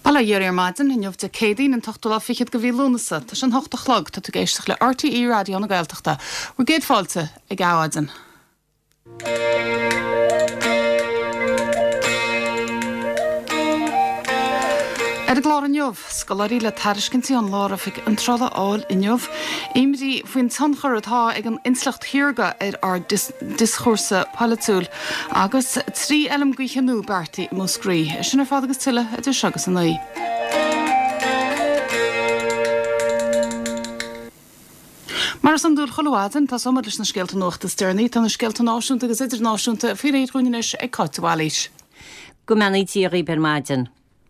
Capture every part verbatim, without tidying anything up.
Bala dhéir maidin in jobh de cédaín an tochtúla fichiid go bhí lúnasa, Tá sin hocht a chlog tá tú géisteach le R T E radio na Gaeltachta. Bhfuil géad fáilte ag gáhaidan. Er glár an jobh, scolarí le tariscintaí an lára fic an trola áil in jobh, imrí faoin tanchar atá ag an inslacht thiorga ar ar dischúrsa palatúil, agus trí elam gcuichanú beartaí múscrí, sin ar fád agus tuile a dús agus an naí. Mar an dúr choláin tá somar leis na scéalta nuachtas dearnaí tá na scéalta náisiúnta agus idir náisiúnta fi réad chuineis ag cáiteháilís. Go menaí tíorí ber maidin.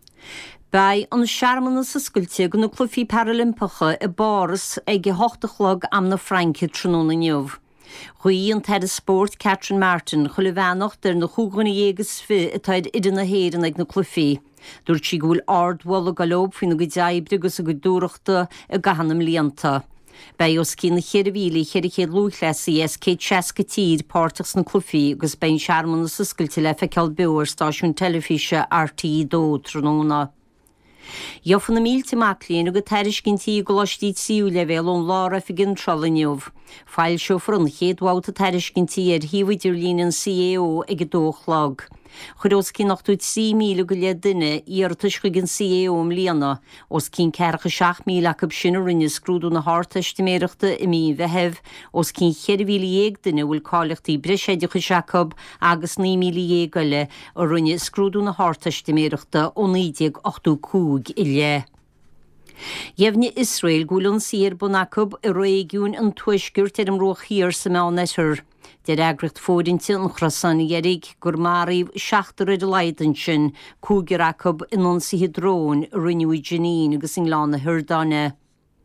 Bei an seaarmanna sa scuilte go na clufií Paralympiacha i báras ag hochtachlog am na Franke tróna neomh. Chuí an tead sport Catherine Martin chula bheannacht ar na chúganna dhéagus fi atáid idir na héireann ag na clufií. Dúirt si go bhfuil ardhwal a galób faoin na go deaibbre agus a go dúireachta a gahanam líanta. Bei os cín na chéad bhíle chéad chéad lúchlesaí es céad seasca tíd pártachs na clufií agus bein seaarmanna sa scuilte le feiceáil beir stáisiún telefíse R T E dó tróna. Jofan na mílte maclíon go teiriscintaí go láistíd síú le bhéil ón lára fi gin trola neomh. Fáil seofar an chéadháilta teiriscintaí ar híomhaidir línan C A O ag dóchlag. Chudós cí nach túid sí míle go le duine ar tuisce gin C A O am líana, os cín cearcha seach míle ac sin rinne scrúdú na háirtaisteméireachta i mí bhehebh, os cín cheirhíle dhéag duine bhfuil cáileachtaí breiseidecha Jacob agus ní míle dhéagaile a rinne scrúdú na háirtaisteméireachta ó nídeag ochtú cúg i le. Jefne Israel gúlan sír Bonacub i réigiún an tuisgurt ar an roch hir sa meá neithir. Der agricht fódinte an chrasan jerig gur maríh seachtar a leidan sin cúgur acub in an si drón rinneú Jenín agus in lána hirdáne.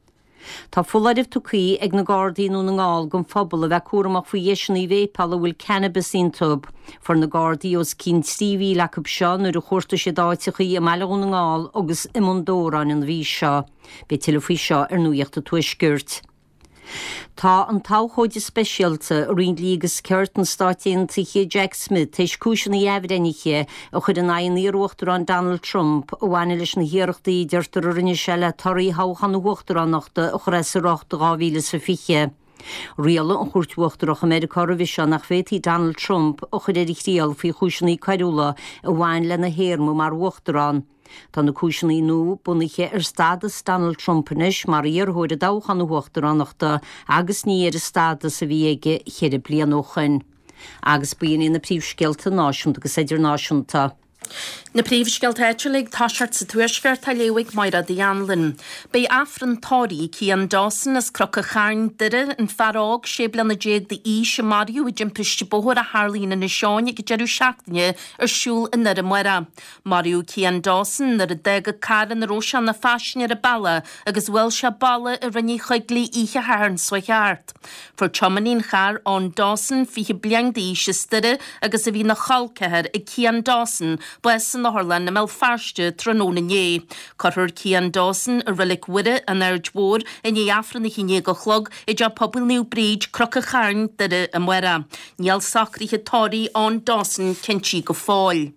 Tá fullaidh tucaí ag na Guardianú na ngáil gon phobal a bheith cuaramach faoi dhéisina bhépal a bhfuil cannabis intub, for na Guardií os cín Stevie lecab seo nuair a chuirta sé dáitichaí a meilún na ngáil agus imondóran an bhí seo, be tilfaí seo ar nuíocht a tuisgirt. Tá an táchóide speisialta a rion lígus ceart an stáitíon tuché Jack Smith teis cúisina éhdainiche a chud an aon íochttar an Donald Trump ó bhaine leis na hiarachtaí deirtar a rinne se le torí háchan uachtar annachta a chreisarachta gáhíle sa fiche. Riala an chuirtúachtarach Americara bhí se nach fétí Donald Trump a chud éiríchtíal fao chúisinaí cairúla a bhain le na héirmú mar uachtarán. Tá na cúisinaí nó bunaiche ar stadas Donald Trumpinis mar íorthóid a dáchan uachtar annachta agus ní ar a stadas a bhí aige chéad blian óchain. Agus bíon í na príomhscealta náisiúnta agus idir náisiúnta. Na príomhscealta éitiúlaigh táseart sa tuaisceart a léigh maira Dianlin. Bei afran tóí cí an dásan as crocha charn dire an farág sé blan na déag de í se Mariú i jimpiste bóthir a Harlína na seáine go dearú seachtaine ar siúl in na muire. Mariú cí an dásan nar a déga caran na rósean na fáisine ar a balla agus bhfuil se balla a rinne chuiglí ihe hairn swaart. For chomanín char an dásan fiche bliang de í se stire agus a bhí na chalceir i cí an dásan Blesan na Harlan na mel farste tróna né. Carthir Cian Dawson a rilik wide an erdwór in é afran na chiné go chlog i ja pobl new bridge crocha charn dide a muera. Nial sacrithe tóí an Dawson kenchi go fáil.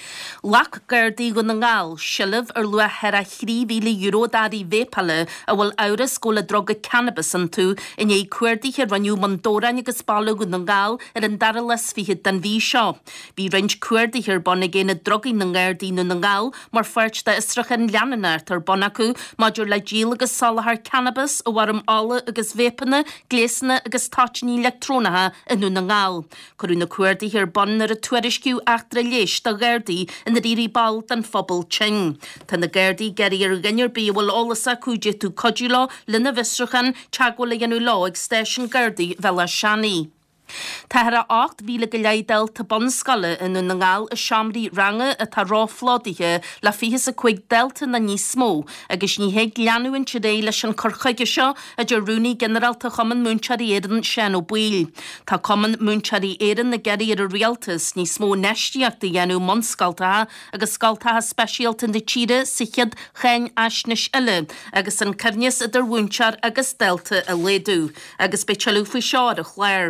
Lach Gerdi go na ngáil sillah ar lua her a chrí bhíle euro darí bhépale a bhfuil ára scóla droga cannabis an tú in é cuairdaí ar ranniú mandórain agus bála go na ngáil ar an dara les fihe den bhí seo. Bhí rinch cuairdaí ar bonna géna drogaí na ngairdí na ngáil mar fuirt de istrachan leananart ar bonna acu maidir le díal agus salahar cannabis ó warm ála agus bhépanna, glésanna agus táitiní electrónathe inú na ngáil. Corú na cuairdaí ar bonna ar a tuairisciú achtra léis da Gerdi in the Diri Balt and Fobble Ching. Tan the Gerdi Gary or Genyer B will all the Sakuji to Kojulo, Lina Vistruchan, Chagwala Yanulo, Extension Gerdi, Vela Shani. Tahara acht bhíle go leidal tá bonscaile in na ngáil a seamraí range a tá ráflódaithe le fihe sa chuig delta na níos smó, agus ní héag leanúin tidé leis an corchaige seo a de rúnaí generalta chuman múnsearí éan sean ó buil. Tá chuman múnsearí éan na geirí ar a rialtas ní smó neisteachta dhéanú monscaltathe agus scaltathe speisialta na tíre sichiad chein eisnis eile, agus an carneas idir bhúnsear agus delta a léadú, agus be tealú faoi seo a chléir.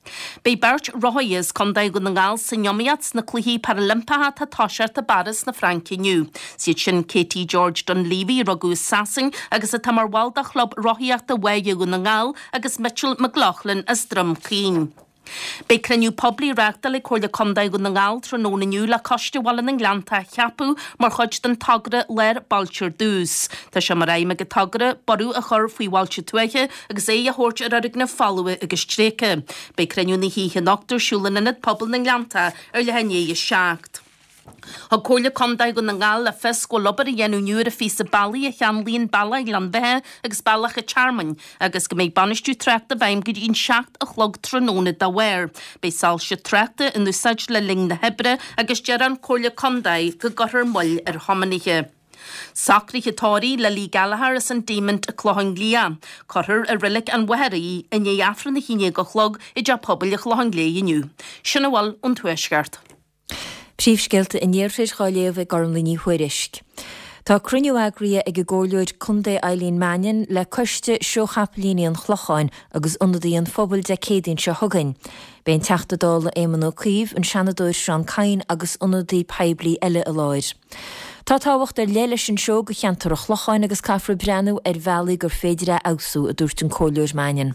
Bei Bert Royes condaig go na ngáil sa neomiat na cluichí Paralympacha tá táseart a baras na Frankie New. Siad sin Katie George Dunleavy rogus Sassing agus a tamar walda chlub roiíocht a weige go na ngáil agus Mitchell McLaughlin as drum clean. Bei creniu pobli reachta le cóirle condaig go na ngáil tróna niu le coiste wallan an glanta cheapú mar chuid den tagre leir baltir dús. Tá se mar raime go tagre barú a chur faoi waltir tuaiche agus é a hort ar arig na fallue agus tréke. Bei creniu na híhe noctar siúlan in het pobl na glanta ar le henné seacht. Ha cóirle condaig go na ngáil le fis go lobar a dhéanú nuair a fí sa bailí a cheanlíon balla i Glanbethe agus ballach a Charman agus go méid banistú trechta bhaim go dtíon seacht a chlog tróna da weir. Bei sal se trechta in úsáid le ling na hebre agus dearan cóirle condaig go gothar mull ar homanige. Sacríthe tóirí le Lí Gallagher as an démant a chlóhan glia. Cothar a rilik an weheraí in é afran na híine go chlog i de pobl a chlóhan glia iniu. Sinna bhil an tuaisgart. Príomhscéalta in níorfrid cháiléomh ag orm líní huirisc. Tá cruniú agria ag ggóirleid chundé Eileen Mannion le coiste seo chapelíní an chlochain agus unadaí an phobal de cédainn se thugain. Bén teachtadála éman ó cíomh an seanadúir Sean Cain agus unadaí peblií eile a láir. Tá táhacht ar léile sin seo go cheantar a chlochain agus caithfra breanú ar bhealaí gur féidir a ausú a dúirt an cóiliúir Mannion.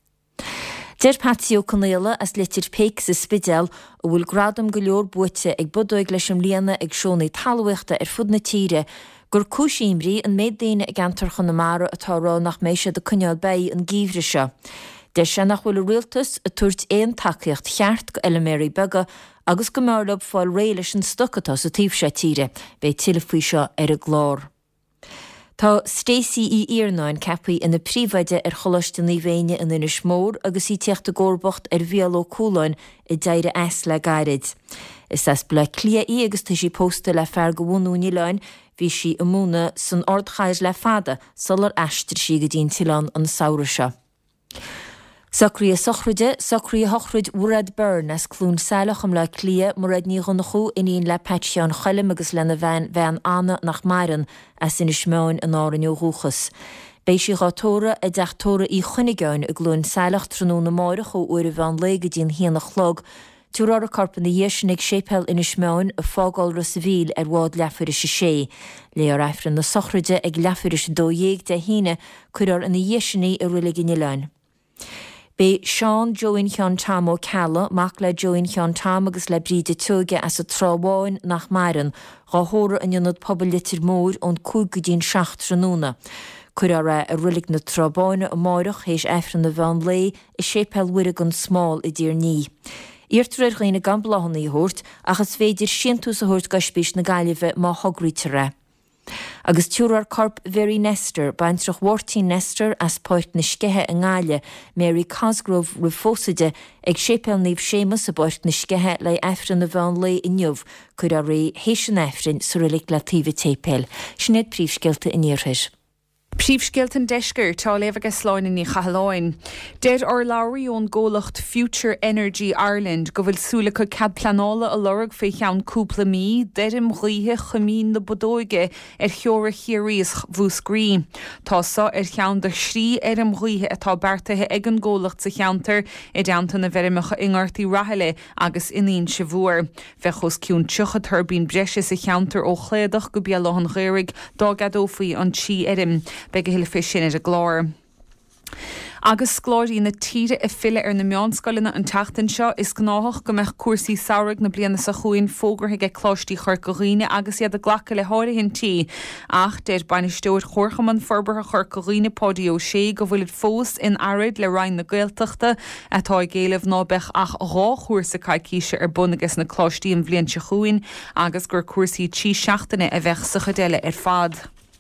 Deir Patio Connéile as litir péic sa spidel ó bhfuil gradam go leor buite ag budóig leis an líana ag seonaí talhaachta ar fud na tíre, gur cúisiimrí an méid daine ag antar chun na mara atá rá nach méise de cuneal bei an gíomhre seo. Deir se nach bhfuil rialtas a tuairt éon takeíocht cheart go eileméirí bega agus go marlab fáil réile sin stocatá sa tíomh sé tíre, bei tilfaí seo ar a glár. Tá Stacey í Iarnáin cepaí ina príomhaide ar choláiste ní bhéine in ina smór agus í teachta górbocht ar bhialó cúláin i deire es le gairid. Is as ble clia í agus tá sí pósta le fear go bhúnúní lein, bhí sí i múna san ordchair le fada solar eistir sí go dtíon tián an saoire seo. Sacrí a sochruide, sacrí a hochruid Wrad Byrne as clún sailach am le clia marad ní gonachú iníon le Patseán Chailm agus lena bhean bhean anna nach mairan as ina smeáin an áran ó rúchas. Bei sí gátóra a deachtóra í chunigeáin a glún sailach tróna máirech ó uair a bhean le go dtíon híanana chlog, túrá a carpan na dhéisinaigh sépel ina smeáin a fágáil ra savíl ar bhád lefuris sé. Le ar eifran na sochruide ag lefuris dó dhéag de híine chuir ina dhéisinaí a rilig in lein. Bei Seán Join Chean Tam ó Calla, mac le Join Chean Tam agus le bríide tuige as a trábháin nach mairan, gá hóra an ionad pobl litir mór ón cúg go dtíon seacht tróna. Cuir a a rilig na trábáine a máireach hééis eifran na bhean lé i sépel uire an smáil i dtír ní. Íirtar réine gan blahanna í hort achas féidir siantú a hort gaspís na gaiileh má hogrítere. Agus túrar corp Very Nester, baintrach Wartí Nester as poirt na scethe a ngáile, Mary Cosgrove rifósaide ag sépel níomh sémas a boirt na scethe le eifran na bhean lé inniuh, chuir a ré hééis an eifrin sa rilig le tíomh tépel. Snéad príomhscéalta in níorthir. Príomhscéaltan deisgur tá léamh agus sláin in chaláin. Deir ar labhraí ón ggólacht Future Energy Ireland go bhfuil súla chu cad planála a lorg fé cheann cúpla mí, deirim ríthe chumín na bodóige ar cheora chiaríos bhúscrí. Tásá ar cheann de srí arim ríthe atá beartathe ag an ggólacht sa cheantar i deanta na bheimecha ingartaí rathile agus iníon se bhuair. Bheithchos ciún tucha turbín breise sa cheantar ó chléadach go bealach an ghéirigh dá gadófaí an tí irim. Be go hiile fé sin ar a glár. Agus glóirí na tíre a fille ar na meánscoilena an teachtain seo is gnáthach go meach cuasaí saoirg na bliana sa chuin fógrathe ag chlóistí chuir go riine agus iad a ghlacha le háirithin tí. Ach déir bainisteúir chorcham an forbartha chuir go riine pódio sé go bhfuil fós in arid le rain na Gaeltachta atá géalamh ná bech ach rá chuasa caiiciise ar bunagus na chlóistí an bblion se chuin agus gur cuasaí tí seachtainna a bheith sa chudéile ar fad.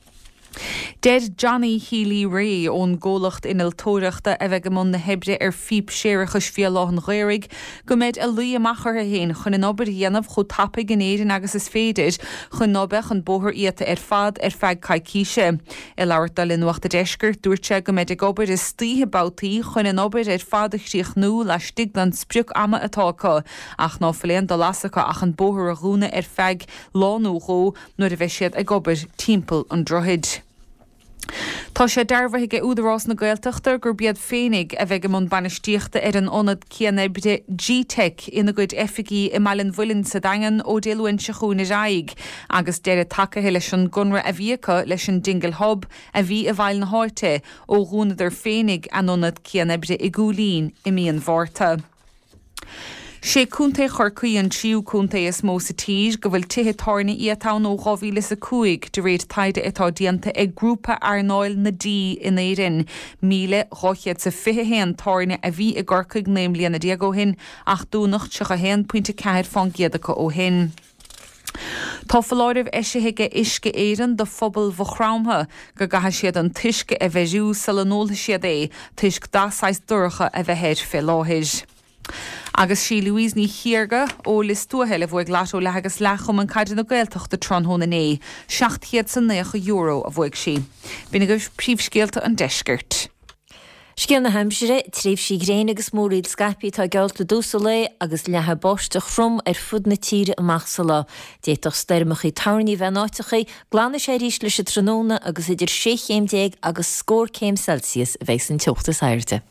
Dead Johnny Healy Ray ón ggólacht inil tóireachta a bheith go mún na hebre ar fíb séirechas fialáth an ghéirigh, go méid a luí amachar a héin chun an obair dhéanamh chu tappa gnéidir agus is féidir chun nóbeh an bóthir iata ar fad ar feid caiiciise. I leabhart dal inhaachta deisgur dúirte go méid ag obair is slíthe bátaí chun an obair ar fadachttíoch nó le stiglan spriúch ama atácha ach ná fléon do lasacha ach an bóthir a rúna ar feig lánúró nuair a bheith siad ag obair timpeall an droid. Tá Tá sé dearbhaigh údarrás na Gaeltachtar gur bead féinnig a bheith món banistíochta ar an onad céanna bide G-Tech ina gcuid efficí i Malin Bhuilinn sa dagan ó déluin se chuúna raig, agus deire take leis an gunra a bhíocha leis an Dingle Hub a bhí a bhail na háirte ó gúnadar féinnig an onad céanna bide i gúlín i míon bhórta. sé cúnta chorcaí an tríú cúnta is mó sa tír go bhfuil tithe táirna iatán ó gáhíle sa cuaig de réad taide atá dianta ag grúpa arnáil na dí in éirin míle ráchiad sa fiche héan táirna a bhí i gcorcaig néim líana diago hin ach dúnacht se a héan puinte ceir fan giadacha ó hin. Tá fallóirih eisitheige isce éan do phobal bhchrámtha go gatha siad an tuisce a bheitú salanóla siad é tuisc dásáis dúracha a bheithéir fé láthir. Agus sí Louise ní hiarga ó listúthe le bhfuig látó legus lechom an caidir na Gaeltachta tronthóna né, seachthiad san nécha euro a bhfuig sí. Bína go príomhscéalta an deisgirt. Scéal na Hampshire tríomh sí gréin agus móríd Skype tá gealta dúsa le agus lethe bosteach frum ar fud na tíre amach sa lá. Déach stermachaí tarnaí bhenáitichaí, glána sé rís leis a tróna agus idir sé chéim déag agus scór céim Celsius a bheith san teochtas airde.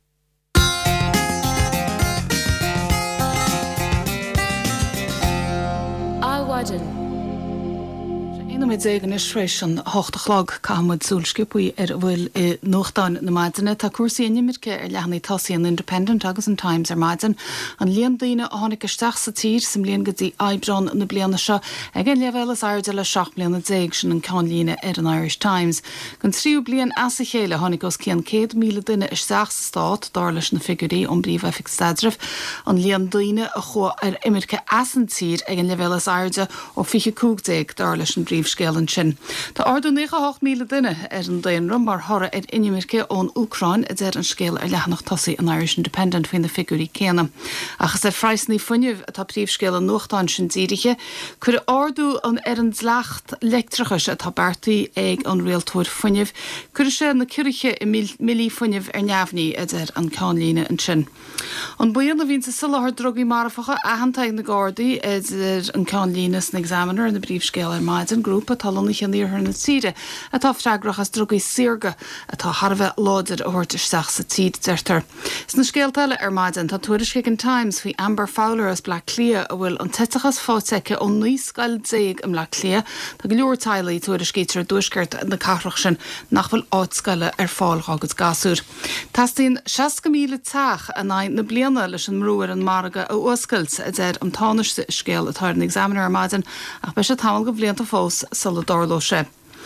Inamid ag an isréis an háchtachlog cahamad súlscipuí ar bhfuil i nóchtáin na maidine tá cuasaí inimirce ar lehannaí tosaí an Independent agus an Times ar maidin an líon daoine a tháinig isteach sa tír sem líon go dtí aibreán na bliana seo ag an lehelas airde le seach bliana déag sin an cáinlíne ar an Irish Times. Gan tríú blion as a chéile tháinig os céan céad míle duine isteach sa stát dar leis na figurí ón bríomh efik stadrih an líon daoine a chu ar imirce as an tír ag an lehelas airde ó fiche cúgdéag dar leis an bríomh scéalan sin. Tá ardú níocha míle duine ar an daonra mar thora ar inimirce ón Ucrain a d an scéal ar lehanach tosaí an Irish Independent faoin na figurí céanna. Achas ar freisnaí funineh atá príomhscéal an nóchtáin sin díiriche, chuir ardú an ar an zleacht leictrachas atá bertaí ag an réaltóir funineh, chuir sé na curiche i millí funineh ar neamhní a d an cáinlíne an sin. An buan a bhín sa sulthar drogaí marfacha a hantaigh na Gardaí idir an cáinlínas na examiner na bríomhscéal ar maidin grúpa talónach an níorthar na tíre atá freigrach as drogaí siorga atá Harbheith láidir a thuirteach sa tíd deirtar. Sna scéaltaile ar maidin tá tuairisce an Times faoi Amber Fowler as Black Clia a bhfuil an titachas fáteice ó níos scail déag an Black Clia tá go leor tailaí tuairiscéitir dúisgurt na carrach sin nach bhfuil áitscaile ar fáil agus gasúr. Tastíonn seasca míle teach a nain na bliana leis an mrúir an marga ó oscailt a d an táneiste scéal atá an examiner ar maidin ach be sé tamil go bblianta fós sula dárló sé.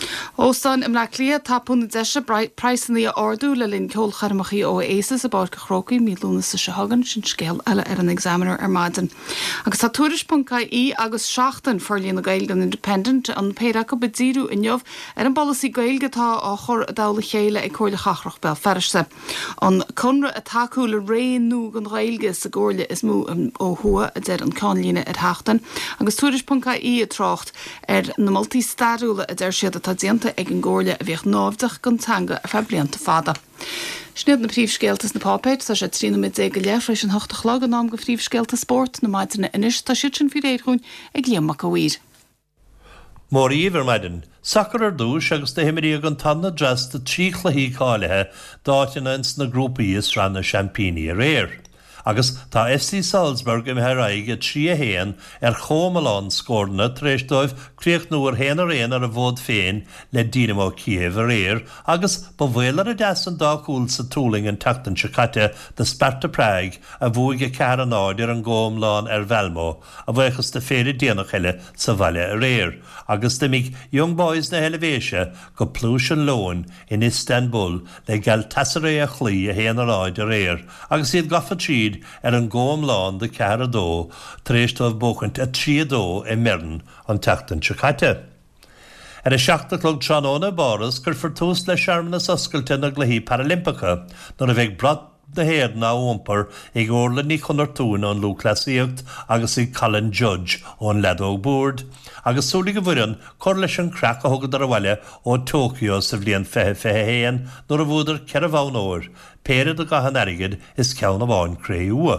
Óstáin im le clia tapúna deise preisannaí a ardú le linn ceol charmachaí ó éasas a bar go chrócaí mílúna sa se hagan sin scéal eile ar an examiner ar maidin. Agus tá tuairis.caí agus seachtain forlíon na Gaeilge an Independent an péireacha bedíú inniuh ar an bollasí Gaeilgetá á chur a dála chéile ag cóirla chachrach bell ferrise. An conra a taú le réonú an Gaeilge sa ggóirle is mú ó thua a d an cáinlíne ar heachtain, agus tuairis.caí a trácht ar na multí starúla a d siad a tá dianta ag an ggóirle a bhíoh nábhdach gontanga a fe blianta fada. Snéad na príomhscéaltas na pápéid tá sé trína mid ag go leafréis an hochtachlog an ná go príomhscéalta sport na maidine inis tá siad sin fi réadún ag líamach go bhuiir. Mór íomhar maidin, sacr ar dúis agus de himirí an tanna dras de trí chluí cáilethe dáitina ins na grúpaí is ran na Champíní a réir. Agus tá F C Salzburg im heraige trí a héan ar Chomalán scórna tréis dóibh críoch nuair héan ar éan ar a bhód féin le Dynamo Kiev a réir, agus ba bhfuil ar a deas an dácúil sa túling an tatan se caite de Sparta Prague a bhuaig a cear an áidir an Gomlán ar Velmo a bhchas de féri déanach heile sa bhaile a réir. Agus de mig Young Boys na Helvéise go plúis an lóin in Istanbul le gal tasaré a chlí a héan ar áidir réir, agus iad gafa tríd ar an Gomlán de cear a dó tréistóibh bóchant a trí dó i Mirn an tatan se caite. Ar a seachtalog tróna báras gur fortús le searmna oscailte na gluí Paralympica nar a bheith brat na héad ná ómpar ag orla ní chunar túna an lúclasíocht agus i Colin Judge ón Ledóg Board. Agus súla go bhfuireann cur leis an crack a thugad ar a bhaile ó Tokyo sa bhliaon fethe fethe héan nuair a bhúdar ceir a bhán óir. Péad a gahan airigid is ceann a bháin cré ua.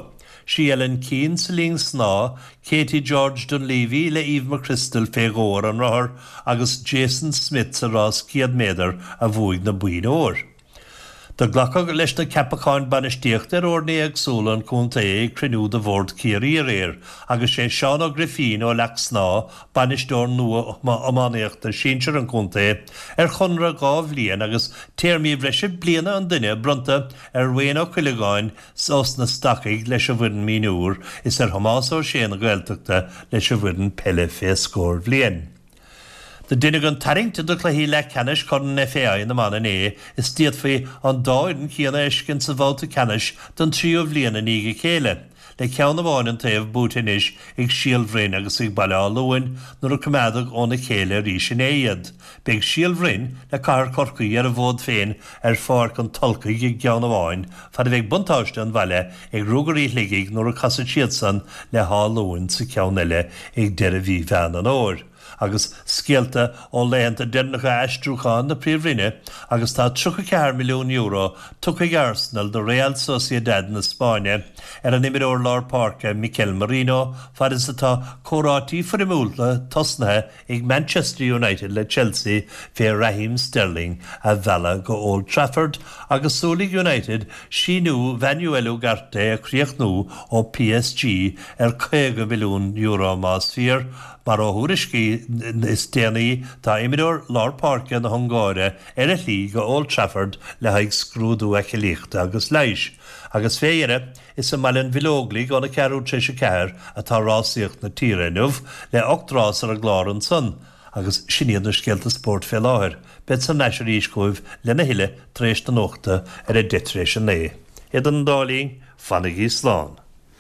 sí Ellen Keane sa líon sná, Katie George Dunleavy le Eve McChrystal fégóir an ráthir agus Jason Smith sa rás ciad méadar a bhuaig na buin óir. Da glacag leis na capacáin banistíocht ar ornaí agsúla an cúnta é crinú de bhórd cíirí ar éir, agus sé Seán ó Griffín ó leach sná banistóir nua amánaíochta sínsir an cúnta é ar chunra gáh líon agus téirmíomh leis bliana an duine brunta ar bhain ó chuileáin os na stacaigh leis a bhuiin míúr is ar Hamas ó séna gaeltachta leis a bhuiin pelle fé scór bblion. De duine an taringta do chluhí le canis chun F A I na man é is tíad fao an dáirin chéana iscin sa bhálta canis don tríomh bbliana níige chéile. Le ceann na bháin an taobh bútainis ag síalbhrin agus ag bailá luin nuair a cumeadach óna chéile rí sin éiad. Beag síalbhrin le car corcaí ar a bhód féin ar fáir an tolcaí ag geann na bháin, fad a bheith buntáiste an bhaile ag rúgarí ligiigh nuair a casa siad san le há luin sa ceann eile ag deir a bhí bhean an óir. Agus scéalta ó léanta dennacha eistrúcháin na príomhrinne agus tá trúcha milliún euro tucha Arsenal do Real Sociedad na Spáine ar an imimeór Lár Parca Mikel Merino fad is atá córátí furimúlta tosnathe ag Manchester United le Chelsea fé Raheem Sterling a bhela go Old Trafford agus Súlaigh United síú Vanuelu Garte a chríochnú ó P S G ar céige milliún euro más fíor mar ó thuairiscí is déanaí tá imimeór Lár Parca na Hungáire ar a lí go Old Trafford le haig scrúdú a chelíochta agus leiis. Agus féire is a mailin bhilóglaí gána cearú tríos a ceair atá rásaíocht na tírenmh le ochtrás ar a glár an son, agus siníad na scéalta sport fé láthir, bet san neisir íscúibh lena hiile tréis na nóchta ar a ditréis an é. Iad an dálín fannaigh í slán.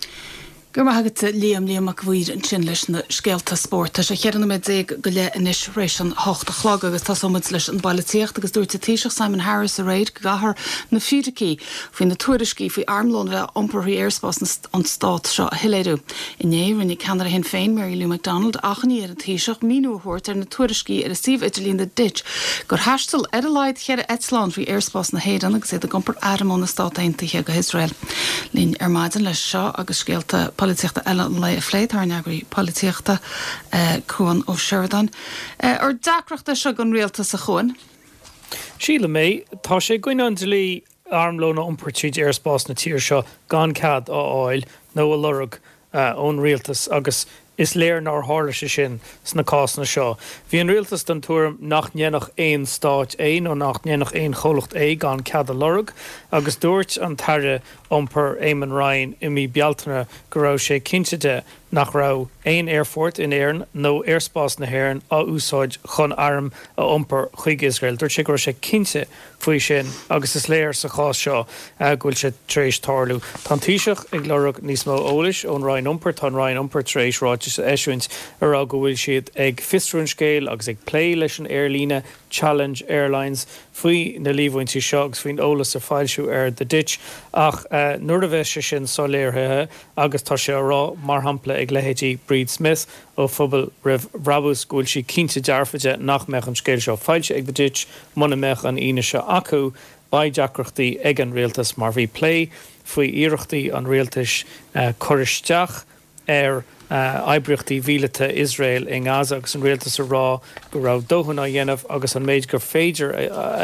Gur mar hagad líam líam a bhuiir an sin leis na scéalta sport a sé chearan méid ag go le inis rééis an háta chlog agus tá somid leis an bailíocht agus dúirta tíiseach Simon Harris a réid go gahar na fiidircí faoin na tuairiscí faoi armlón bheith omparí airspás an stát seo a hiléadú. Iné rinne ceanar hen féin Mary Lou McDonald achní ar an tíiseach míúthirt ar na tuairiscí ar a Steve Italín de Ditch gur heistal ar a leid chead Etlán faoi airspás na héan agus é a gompar airmón na stát aontaithe go Israel. Lín ar maidan leis seo agus scéalta políochta eile an le a phléid ar neagraí políochta chuan ó Sheridan. Ar dacreachta se an réalta sa chuan? Síle mé, tá sé gcuine an lí armlóna umpertíid airspás na tíir seo gan cad á áil nó a lurug ón rialtas agus is léir nar hála sé sin sna cásna seo. Bhí an rialtas don túm nach néanach éon stáit éon ó nach néanach éon cholacht é gan cad a lurug agus dúirt an taire omper Éamon Ryan i mí bealtaine go raibh sé cinnte nach raibh éon airfort in éireann nó airspás na hÉireann á úsáid chun arm a omper chuig Israel. Dúirt sé go raibh sé cinnte faoi sin agus is léir sa chás seo ghfuil sé tréis tarlú. Tá tíiseach ag lurug níos mó ólais ón Ryan omper tá Ryan omper tréis ráid sa eisiúint ar á go bhfuil siad ag fistrún scéil agus ag plé leis an airlíne Challenge Airlines faoi na líomhaintí seo agus faoin ólas ar fáilisiú ar the ditch ach uh, nuair a bheith sé sin soléirthe agus tá sé rá mar hampla ag lehétí Breed Smith ó phobal rih rabús gúil si cinnte dearfaide nach meach an scéil seo fáilte ag the ditch muna meach an ine seo acu ba deacreachtaí ag an rialtas mar bhí plé faoi iirechtaí an rialtas uh, choristeach ar Uh, Ibrechttaí bhílata Israel in Gaza agus an rialtas a rá go raibh dóhann á dhéanamh agus an méid gur féidir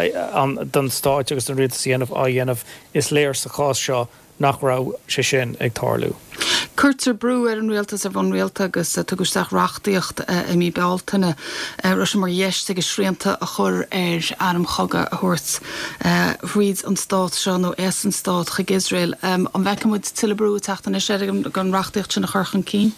an don stáit agus an rialtas dhéanamh á dhéanamh is léir sa chás seo nach raibh sé sin ag tarlú. Curtar brú ar an rialtas ar bhain rialta agus tugusteach reachtaíocht i mí bealtaine ru mar dhéist agus sríanta a chur ar airm choga a thuirt riad an stát seo nó es an stát chuig Israel. Um, an bhecamid tuile brú teachtainna sé gan reachtaíocht sin na churchan cín?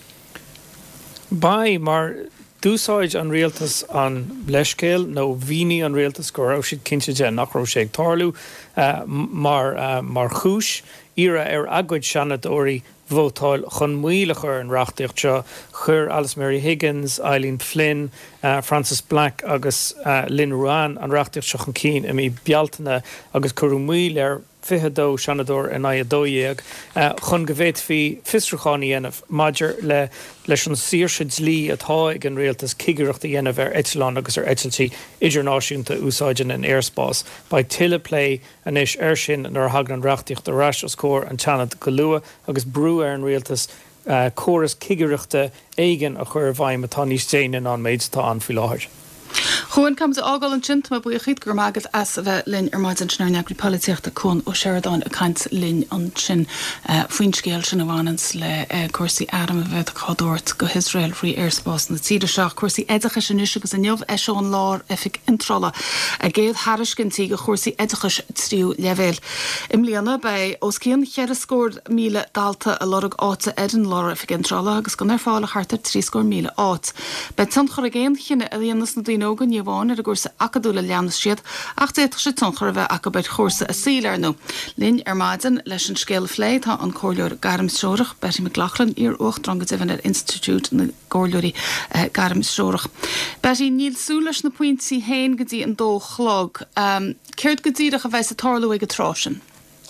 Bai mar dúsáid an rialtas an leiscéil nó bhíní an rialtas go raibh siad cinnte nach raibh sé ag tarlú uh, mar, uh, mar chúis ire ar agóid seanadóirí bhótáil chun muoilechar an reachtaíocht seo chur Alice Mary Higgins, Eileen Flynn, uh, Francis Black agus uh, Lynn Ruan an reachtaíocht seo chun cín i mí bealtaine agus curú muoil ar fihedó Shanador in a dóéag chun go bhéit hí fistrachaní dhéanamh maidir le leis an síirsid lí atá ag an réaltas cigireachta dhéanamh ar Eitleán agus ar eitiltí idirnáisiúnta úsáidin in airspás ba tiile lé an is air sin nar hagan an reachtaíocht a rais os cór an teanad go lua agus brú ar an réaltas uh, choras cigireachta éigen a chur bhaim atá níos déine an méid tá an fi láthir. Chuan kam a ágáil an tint má bu a chiad gur mágad as a bheith linn ar maidid an snearneagri políochta chun ó Sheridan a caiint linn an sin faoin scéal sin bhhaans le cuasaí Adam a bheith chodúirt go Israel faoi airspás na tíidir seach cuasaí éidecha sin is agus a neamh eisión lár efik introla a géad hariscintí go chósaí éidechas tríú levéil. Im líana bei os cían chead scór míle dalta a lorug áta edan lár efik introla agus gon ar fála hartar trí scór míle át. Bei tan chor a géan chinine a dhéanas na dtíógan níomháin ar a gúsa acadúla leanana siad ach déach sé tunchar a bheith aca beid chósa a sílar nó. Linn ar maidin leis an scéal fléid tá an cóirleoir garimsróireach Betty McLaughlin ar ucht drangad ar Institute na cóirleoirí uh, garimsróireach. Betty níl súlas na pointí héin go dtí an dó chlog. Um, Ceirt go dtíireach a bheits a tarlú ag a trásin.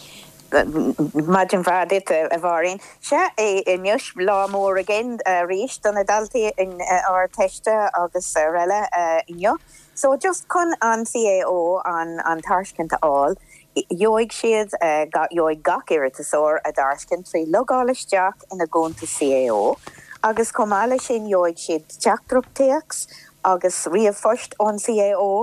Imagine vadit a varin se e in jus lá mór agin richt an adalti in our testa agus rella in jo so just kun an C A O an an Tarskent all joig siad got joig gach irritasor a Darskent tri logális jack in a gon to C A O agus komala sin joig siad jackdrup teaks agus riamh on C A O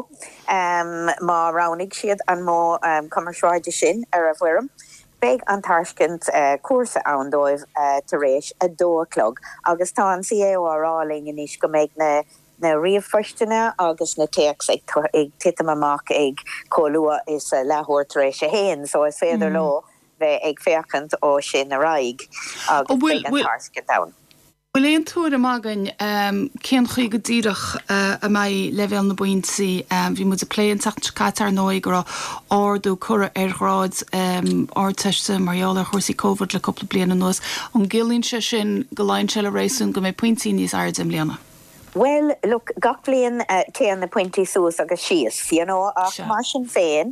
um, má raunig siad an má um, commerciáide sin ar a bhuirim. Beg an Tarskent uh, cuasa andóibh uh, taréis a dóclog agus tá an C A O aráling in is go méid na na riamh agus na teaks ag, ag titam amach ag cólua is uh, lethúir taréis a héin so is féidir mm. lo bheith ag féchant ó sin a raig agus oh, will, beg an will... Tarskent down. Well éon túair am agan um, céan chuig go dtíireach uh, a mai levéil na buintí um, bhí mu a léon tacht ar nóig go áardú cura ar gráid um, áteiste marall ar chósaí COVID le coppla bliana nuas an gilíonn se sin go láin se le rééisún go mé pointí níos airdim léana. Well, look, gach blian uh, téan na pointí sús agus síos, you know, ach sure. Mar sin féin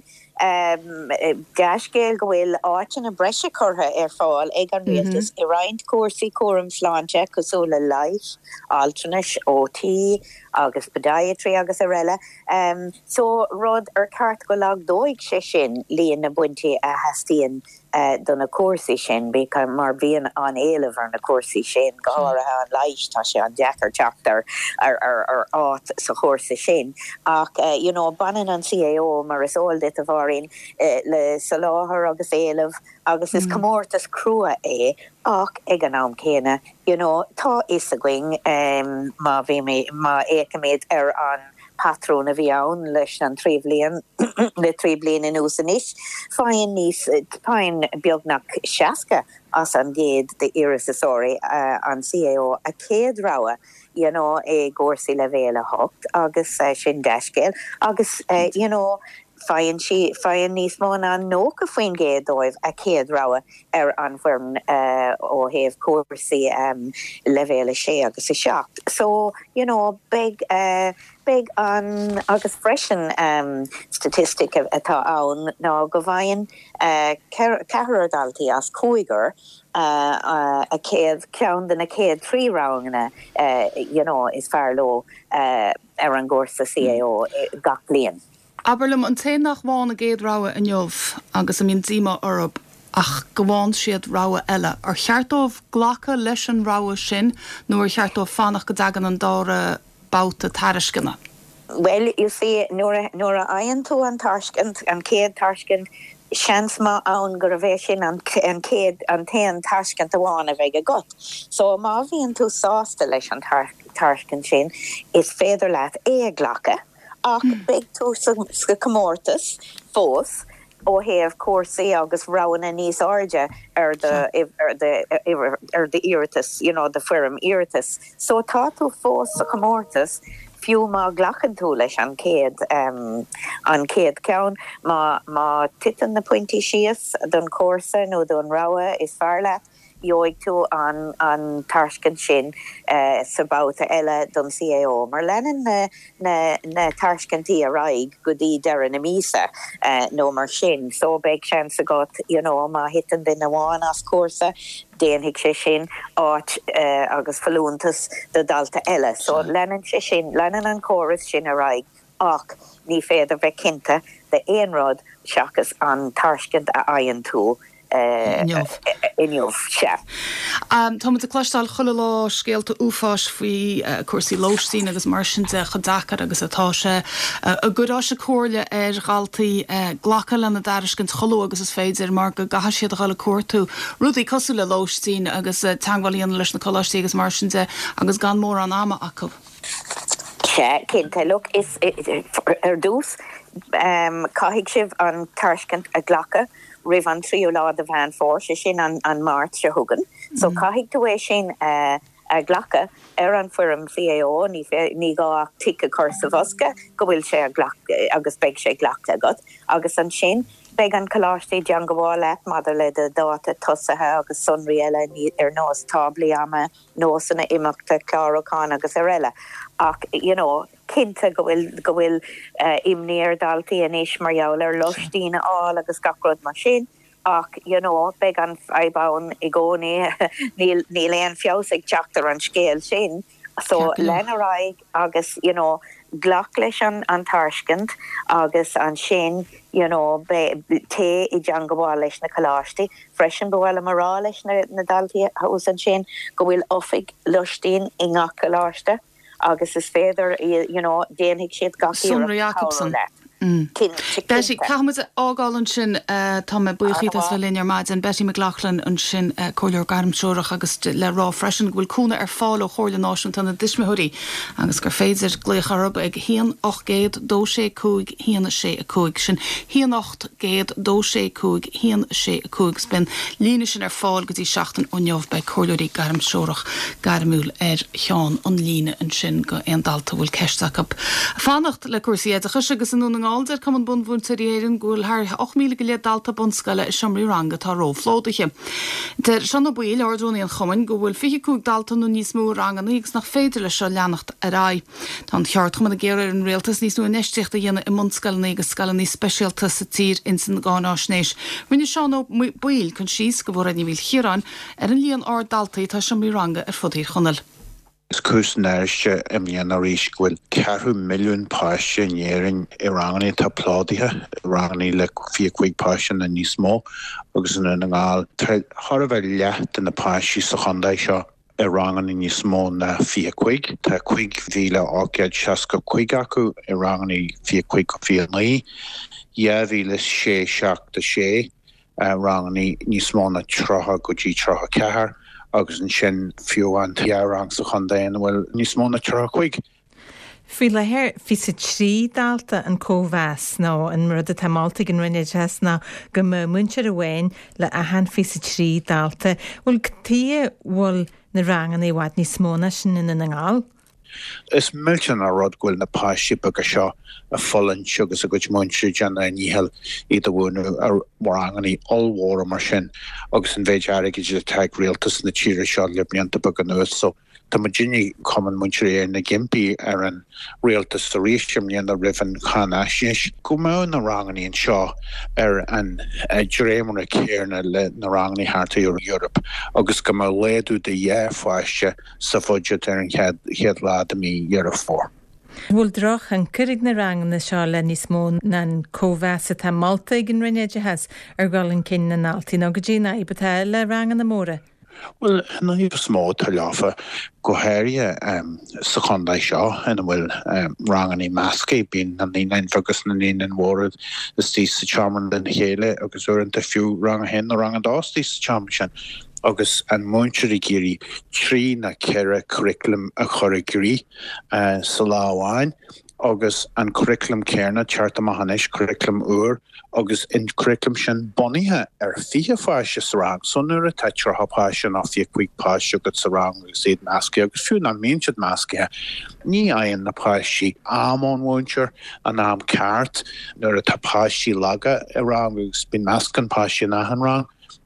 um, gasgéil go bhfuil áitin a breise chutha ar fáil ag an rialtas i roiint cuasaí cuaram sláinte cosúla leis, altranis, O T agus podiatry agus a rella. Um, so rud ar cart go lag dóig sé sin líon na buintí a hastíon uh, don na cuasaí sin beca mar bhíon an éileh ar na cuasaí sin gáirithe an leis tá sé an deachar teachtar ar ar ar áit sa chósa sin ach uh, you know banan an C A O mar is óil dit a bharin uh, le sa láthair agus éileh agus is comórtas crua é ach ag an am céine you know tá is a going um, má bhí mé má éiciméid ar an patrón a bhí ann leis an trí blian le trí blian in úsanis fáin níos fáin beagnach seaca as an géad de irisasóri uh, an C A O a céad ráha you know é gcósaí le bhéile hocht agus uh, sin deiscéil agus uh, you know Fain si fain níos mó an nó go faoin géaddóibh a céad ráha ar an bhuiirm uh, ó héamh cuasaí um, levéile sé agus i seacht. So, you know, big uh, big an agus freisin um, statistic atá ann ná go bhain uh, ceithredaltaí as cúigear uh, uh, a céad ceann den a céad trí ráhanna uh, you know, is fearr ló uh, ar an gcomharsa C A O mm. gach bliain. Aberlum an té nach bháin a géad ráha in jobh agus a mín díma orb ach goháin siad ráha eile ar cheartómh ghlacha leis an ráha sin nó ar cheartómh fannach go dagan an dára bouta tariscinna. Well, you see, nuair a aon tú an Tarskent an céad Tarskent seans má ann go bhéh sin an céad an téan Tarskent a bháin a bheith a got. So má bhíonn tú sásta leis an Tarskent sin is féidir leat é ghlacha ach big tú sa comórtas fós ó héamh cuasaí agus ráhanna níos airde ar de ar de ar de iritas, you know, the firm iritas. So tá tú fós sa comórtas fiú má ghlachan tú leis an céad um, an céad ceann má má titan na pointí síos don cuasa nó don ráha is fearr leat. joig tú an an tarsken sin uh, sabouta ella don C A O mar lennen na na na tarsken tí a raig godi der na misa uh, no mar sin so big chance got you know ma hitten din na wan as course déan hic sé sin áit uh, agus falúntas de dalta ella so lennen sé sin lennen an chorus sin a raig ach ní féidir bheith cinnte de éonrad seachas an tarscint a aon tú inniuh se. Tá a chlástal chuile lá scéalta úfás faoi cuasaí lóistín agus mar sin de chodachar agus atá se a gorá se cóirle ar galtaí ghlacha lena dariscint cholú agus is féidir mar go gaha siad a gála cuatú. Rudaí cosú le lóistín agus teagháilíon leis na choláistí agus mar sin de agus gan mór an ama acu. Se cinnte look is ar dús um, caithigh sibh an tarscint a ghlacha rih an tríú lá a bhean fór se sin an, an mát se thugan. So caithigh tú é sin uh, a ghlacha ar an fuair C A O ní, ní gá tic a chusa bhosca go bhfuil sé a ghlacha agus beag sé ghlacha agat agus an sin beag an choláistí dean go bháil le madidir le de dáta tosathe agus sunraí eile ar nós táblaí ama nósanna imeachta chlárocán agus ar eile. Ach, you know, cinnte go bhfuil go bhfuil uh, imníar daltaí an éis mar jaall ar lostína áil agus gacrod mar sin. Ach, you know, beag an feibbán i gcónaí ní léon fiosig teachtar an scéal sin. So lena raig agus, you know, glach leis an, an tarscint agus an sin, you know, be, té i dean go bháil leis na choláistí, freisin bhfuil marrá leis na, na daltaí hús an sin go bhfuil ofig lostín i ngach choláiste agus is féidir, you know, déanigh siad gací Sunra Jacobson. Betty, Cahamid ágálan sin tá me buchítas le línear maid an Betty McLachlan an sin choileor garmseoireach agus le rá freisin bhfuil cúna ar fáil ó chóirle náisiúnta na dismithirí agus gur féidir gléocharab ag híon och géad dó sé cúig híana sé a cúig sin híon ocht géad dó sé cúig híon sé a cúig spin líne sin ar fáil gotí seachtain onneomh bei choileirí garmseoireach garmúil ar cheán an líne an sin go aondalta bhfuil ceisteach ab. Fannacht le cuasaí agus agus an úna Alder kam an bun búntaréirin gúil haar och míle go le dalta bonscale is siomrí ranga tá ró flódaige. Der sena buil ardúnaí an chomin go bhfuil fiche cúg dalta nó níos mú rangan ígus nach féidir le seo leannacht a rá. Tá cheart chum a géir an réaltas níos nú neisteachta dhéana i munscalna agus scalan ní speisialta sa tír in san gánáisnéis. Rinne seán ó buil chun síos go bhór a ní bhíl chiarán ar an líon ár daltaí tá siomrí ranga ar fudír chonel. Is cúsan airiste am líon a rís gohfuil ceathrú milliún páiste néirin i ranganí tá pládithe, ranganí le fiacuig páiste na níos mó, agus in an ngáil thar a bheith leat in na páistí sa chundaid seo i ranganí níos mó na fiacuig, tá cuig mhíle ácead seasca cuig acu i ranganí fiacuig go fianaí, dhé mhíle sé seach de sé, ranganí níos mó na trotha go dtí trotha cethar, agus an sin fiúhain tearrang sa chundain bhfuil níos mó na trotha chuig. Fí le héir fi sa trí dalta an cóhheas ná an rud a támálta an rinne deas ná go mé muintear a bhhain le ahan fi sa trí dalta. Bhfuil tí bhfuil na rangan é bhaid níos móna sin in an ngáil? Is miltin a rod gwil na páisi bag a seo a fallen sugus a gwyd mwynsi janna yn ihel i ddywyn a warangan i olwar mar sin agus yn feid arig i jyst tag realtas na tira seo liblianta bag a nŵs so ta ma jini common mwynsi e na gimpi ar an realtas a reisio ni an a rifan chan asnish go mewn na rangan i yn seo ar an jyremon a ceir na rangan i harta i Europe agus go mewn ledu dy ie fwasio sa fodjad ar an head lad mi year of four. Bhfuil droch an curig na rang na seo le níos mó na cóhheas a tá Malta ag an rinne has ar gáil an cin na náltaí ná go dtína i batá le rang an na móra. Well, na híh smó talláfa go héirí um, sa chundaid seo ina bhfuil um, rangan í measca bín na níon agus na níon mhórad is tí sa teamar den chéile agus uanta fiú rang a hen na rang an dás tí sa teamar sin. Agus an muintir i géirí trí na ceire curriculum a chorigrí uh, sa láháin agus an curriculum céirna tearta mahanis curriculum úr agus in curriculum sin bonithe ar fiche fáise sa rang so nuair a teitr hapáise ná fiacuig páise go sa rang agus éad measca agus fiú na míonsead meascathe ní aon na páisí amón muintir an am ceart nuair a tá páisí laga i rang agus bín meascan páise na an rang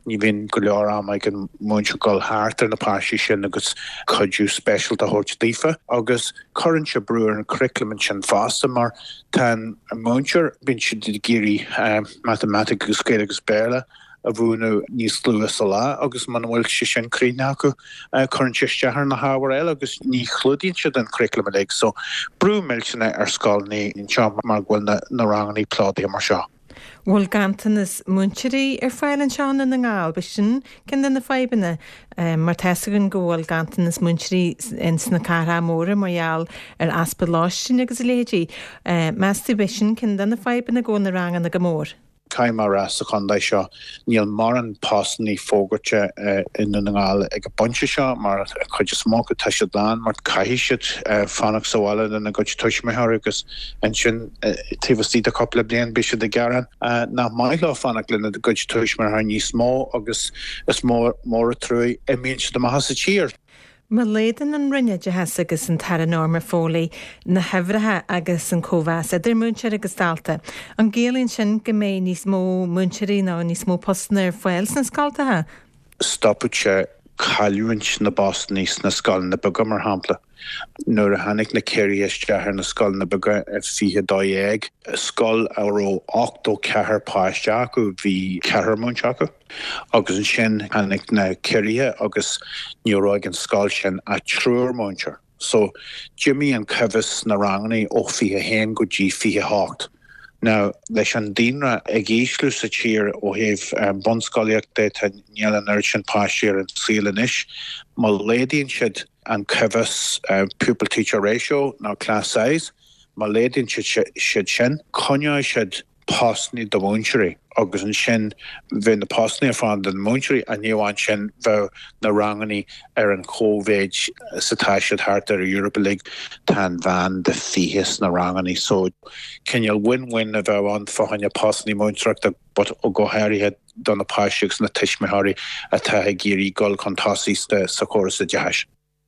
ní bhín go leor am ag an múnse gáil háartar na páisí sin agus chuidú special a thuirt dífa, agus chuann se breúir an curriculum sin fásta mar tá an múnseir bín si géirí mathematic agus scéile agus béle a bhúnú níos luas lá agus man bhfuil si sin críne acu chuann sistear na háhar eile agus ní chludíonn si den curriculum ag, so brú mé sinna ar scáilní in seo mar bhfuil na, na ranganí pládaí mar seo. Bhfuil gantanas múnseirí ar fáilann seán na ngáil be sin cin den na feibanna mar tesagann go bhfuil gantanas múnseirí in sna cara móra margheall ar aspa láistin agus léidí. Meastú be sin cin den na feibanna go na rangan na go mór. Caimar as a chundai seo níl mar an pasní fógarte in na ngáil ag a bunse seo mar chuid smó go tá siad láin mar caiisiid fannach sáile in na goid tuismethir agus an sin tíhtí a coppla blion bí siad a garan nach mai le fannach lena a goid tuismethir ní smó agus is mór mór a trúi i míon siad a has a tír. Má léan an rinne de heas agus an tar norma fólaí na hebhrathe agus an cóhheas idir múnseir agus dalta. An ggéalaonn sin go mé níos mó múnseirí ná níos mó postna ar foiil san scaltathe? Stoppaid se chailúint na bás níos na scal na buga mar hampla. Nuair a hanig na céirí isteachar na scal na buga ar fiche dóéag, scal áró ochtó cethir páisteach go bhí cethir múnseach agus an sin hanig na céirithe agus níoráig an scal sin a trúr múnseir. So Jimmy an cevis na ranganí ó fiche héin go dtí fiche hácht. Now, leis an dínra ag éislú sa tír ó héh um, bonscalaíocht de tá níl an air sin páisiir an sílan is, má lédaíonn siad an cevis uh, pupil teacher ratio ná class size, má lédaíonn siad siad sin, coinneáid siad pásní do múnseirí, agus an sin bhín na pásní ar fáin den múnseirí a níomhain sin bheith na ranganí ar an cóvéid sa táisiad thart ar a Europa League tan bhean de fihis na ranganí, so cinneal win-win a bheith an fáinne pásní múnseireachta but ó go háirithe don na páisiúgus na tuismithirí a tathe géirí gol contásaísta sa chóras a deis.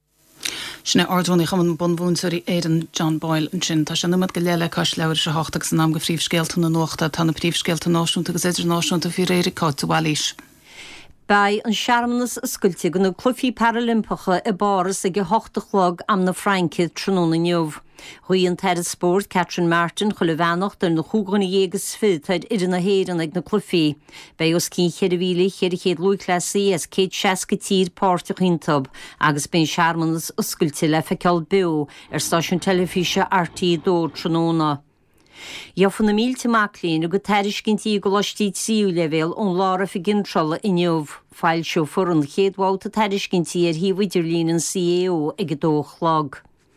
Sinna ardúna chaman bonbúnsúirí éan John Boyle an sin, tá se numad go leile cais leir se háach san am go phríomhscéalta na nóachta tána phríomhscéalta náisiúnta agus idir náisiúnta fi réirí cáit bhhailís. Bei an seaarmnas a scuilte go na clufií Paralympacha i báras ag hochta chlog am na Franke tróna neomh. Chuí an tead sport Catherine Martin chula bheannacht ar na chúganna dhégus fidtaid idir na héan ag na clufií. Bei os cín chéad bhíle chéad chéad lúiclasaí as céad seasca tír páirteach intab agus ben seaarmnas a scuilte le feiceáil beo ar stáisiún telefíse R T dó tróna. Iofan na mílte maclín go teiris cinntíí go leistíd síú levéil ón lára fi gintrala i neomh. Fáil seo for an chéadháta teiris cinntíí ar híhaidir lín an C A O ag dó chlog.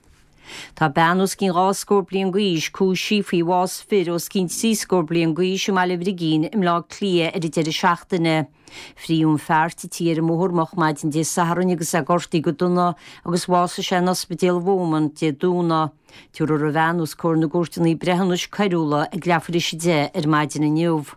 Tá beanús cin ráscór blion gúis cú sífaí vás fir os cin síscór blion gúis sem eile brigín im lá clia ar idir seachtainna. Fríún fearrta tíar a móthmach maidin dé saharan agus a gortaí go duna agus bhása sé ospidéal bhóman dé dúna. Túr ar a bheanús cór na gúirtaí brehanús cairúla ag leafar is dé ar maidin a neomh.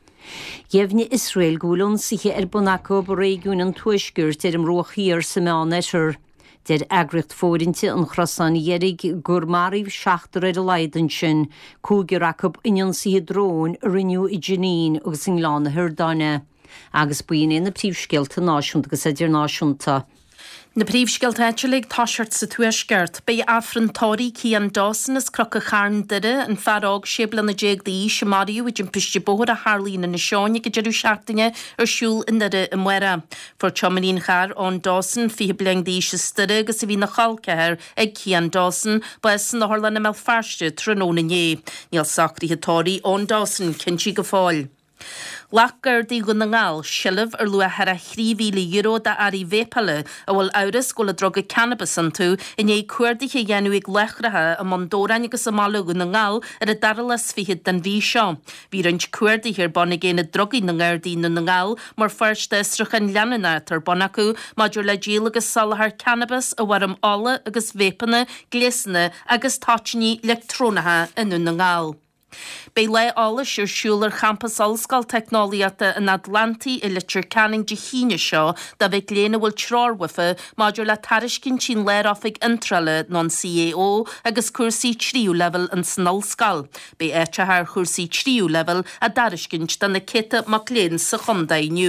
Jefni Israel gúlun siche ar bunaco bo réún an tuisgurt ar am rochíar sa meán eisiir. Der agricht fórinte an chrasan dhérig gur maríh seachtar ar a leidan sin, cúgur acab inon si drón riniu i Jenín agus in lána hirdáine. Agus buin na príomhscéalta náisiúnta agus idir náisiúnta. Na príomhscéalta éitilig táisiart sa tuaisceart, bei afrantóirí Cian Dawson is crocha charn dire an fearág sébla na déag daí semáriú id an piste bóthar a Harlína na seáine go deirú seachtaine ar siúl in nire i muire. For chomanín char ón Dawson fihe bliang daí se stire agus a bhí na chalcair ag Cian Dawson bes na Harla na mel farste tróna né. Níl sacríthe tóirí ón Dawson cinnti go fáil. Lachgar dí go na ngáil siileh ar lua har a chríomhíle euro da arí bhépale a bhfuil áras go le droga cannabis an tú in é cuairdaithe dhéanúigh lechrathe a mandórain agus amála go na ngáil ar a daralas fihead den bhí seo. Bhí rint cuairdaithe ar bonna géna drogaí na ngáirdaí na na ngáil mar first istrachan leanana tar bonnacu maidir le díal agus salathar cannabis a bhharm ála agus bhépanna, glésanna agus táitní electrónathe inú na ngáil. Bei le ála siúr siúlar champas allscal technoliata in Atlanti i litir canning de híine seo da bheith léana bhfuil trárwafa maidir le tariscin sin léirafig intrale non C A O agus cuasaí tríú level an snallscal. Bei éite haar cuasaí tríú level a dariscint dan na cite mac léan sa chundaí nniu.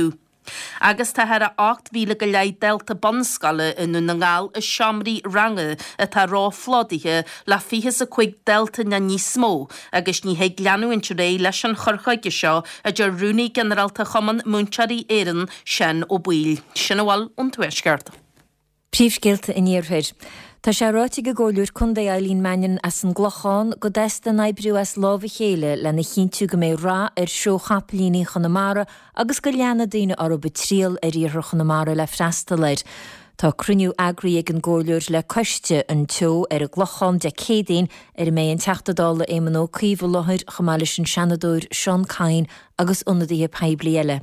Agus tá hera acht mhíle go leid delta bonscala in na ngáil a seamraí range a tá rá flodithe le fihas a chuig delta na ní smó, agus ní heag leanúint ré leis an chorchaige seo a gur rúnaí generalta choman múntarí éan sin ó buil. Sin bhil ón tuaisceart. Príomhscéalta in Níorfeir. Tá sé ráite go ggóiliúr chun é Eileen Mannion as an gglocháin go deista naibbriú as lábha chéile le na chinntiú go mé rá ar seo chaplíní Chonamara agus go leanna daine ar be tríal ar íorthar Chonamara le freistaleir. Tá cruniú agraí ag an ggóiliúr le coiste an teo ar a gglocháin de cédain ar mé an teachtadála éman ó cíomh láthir chamáile sin seanadúir Sean Cain agus ionadaí peibli eile.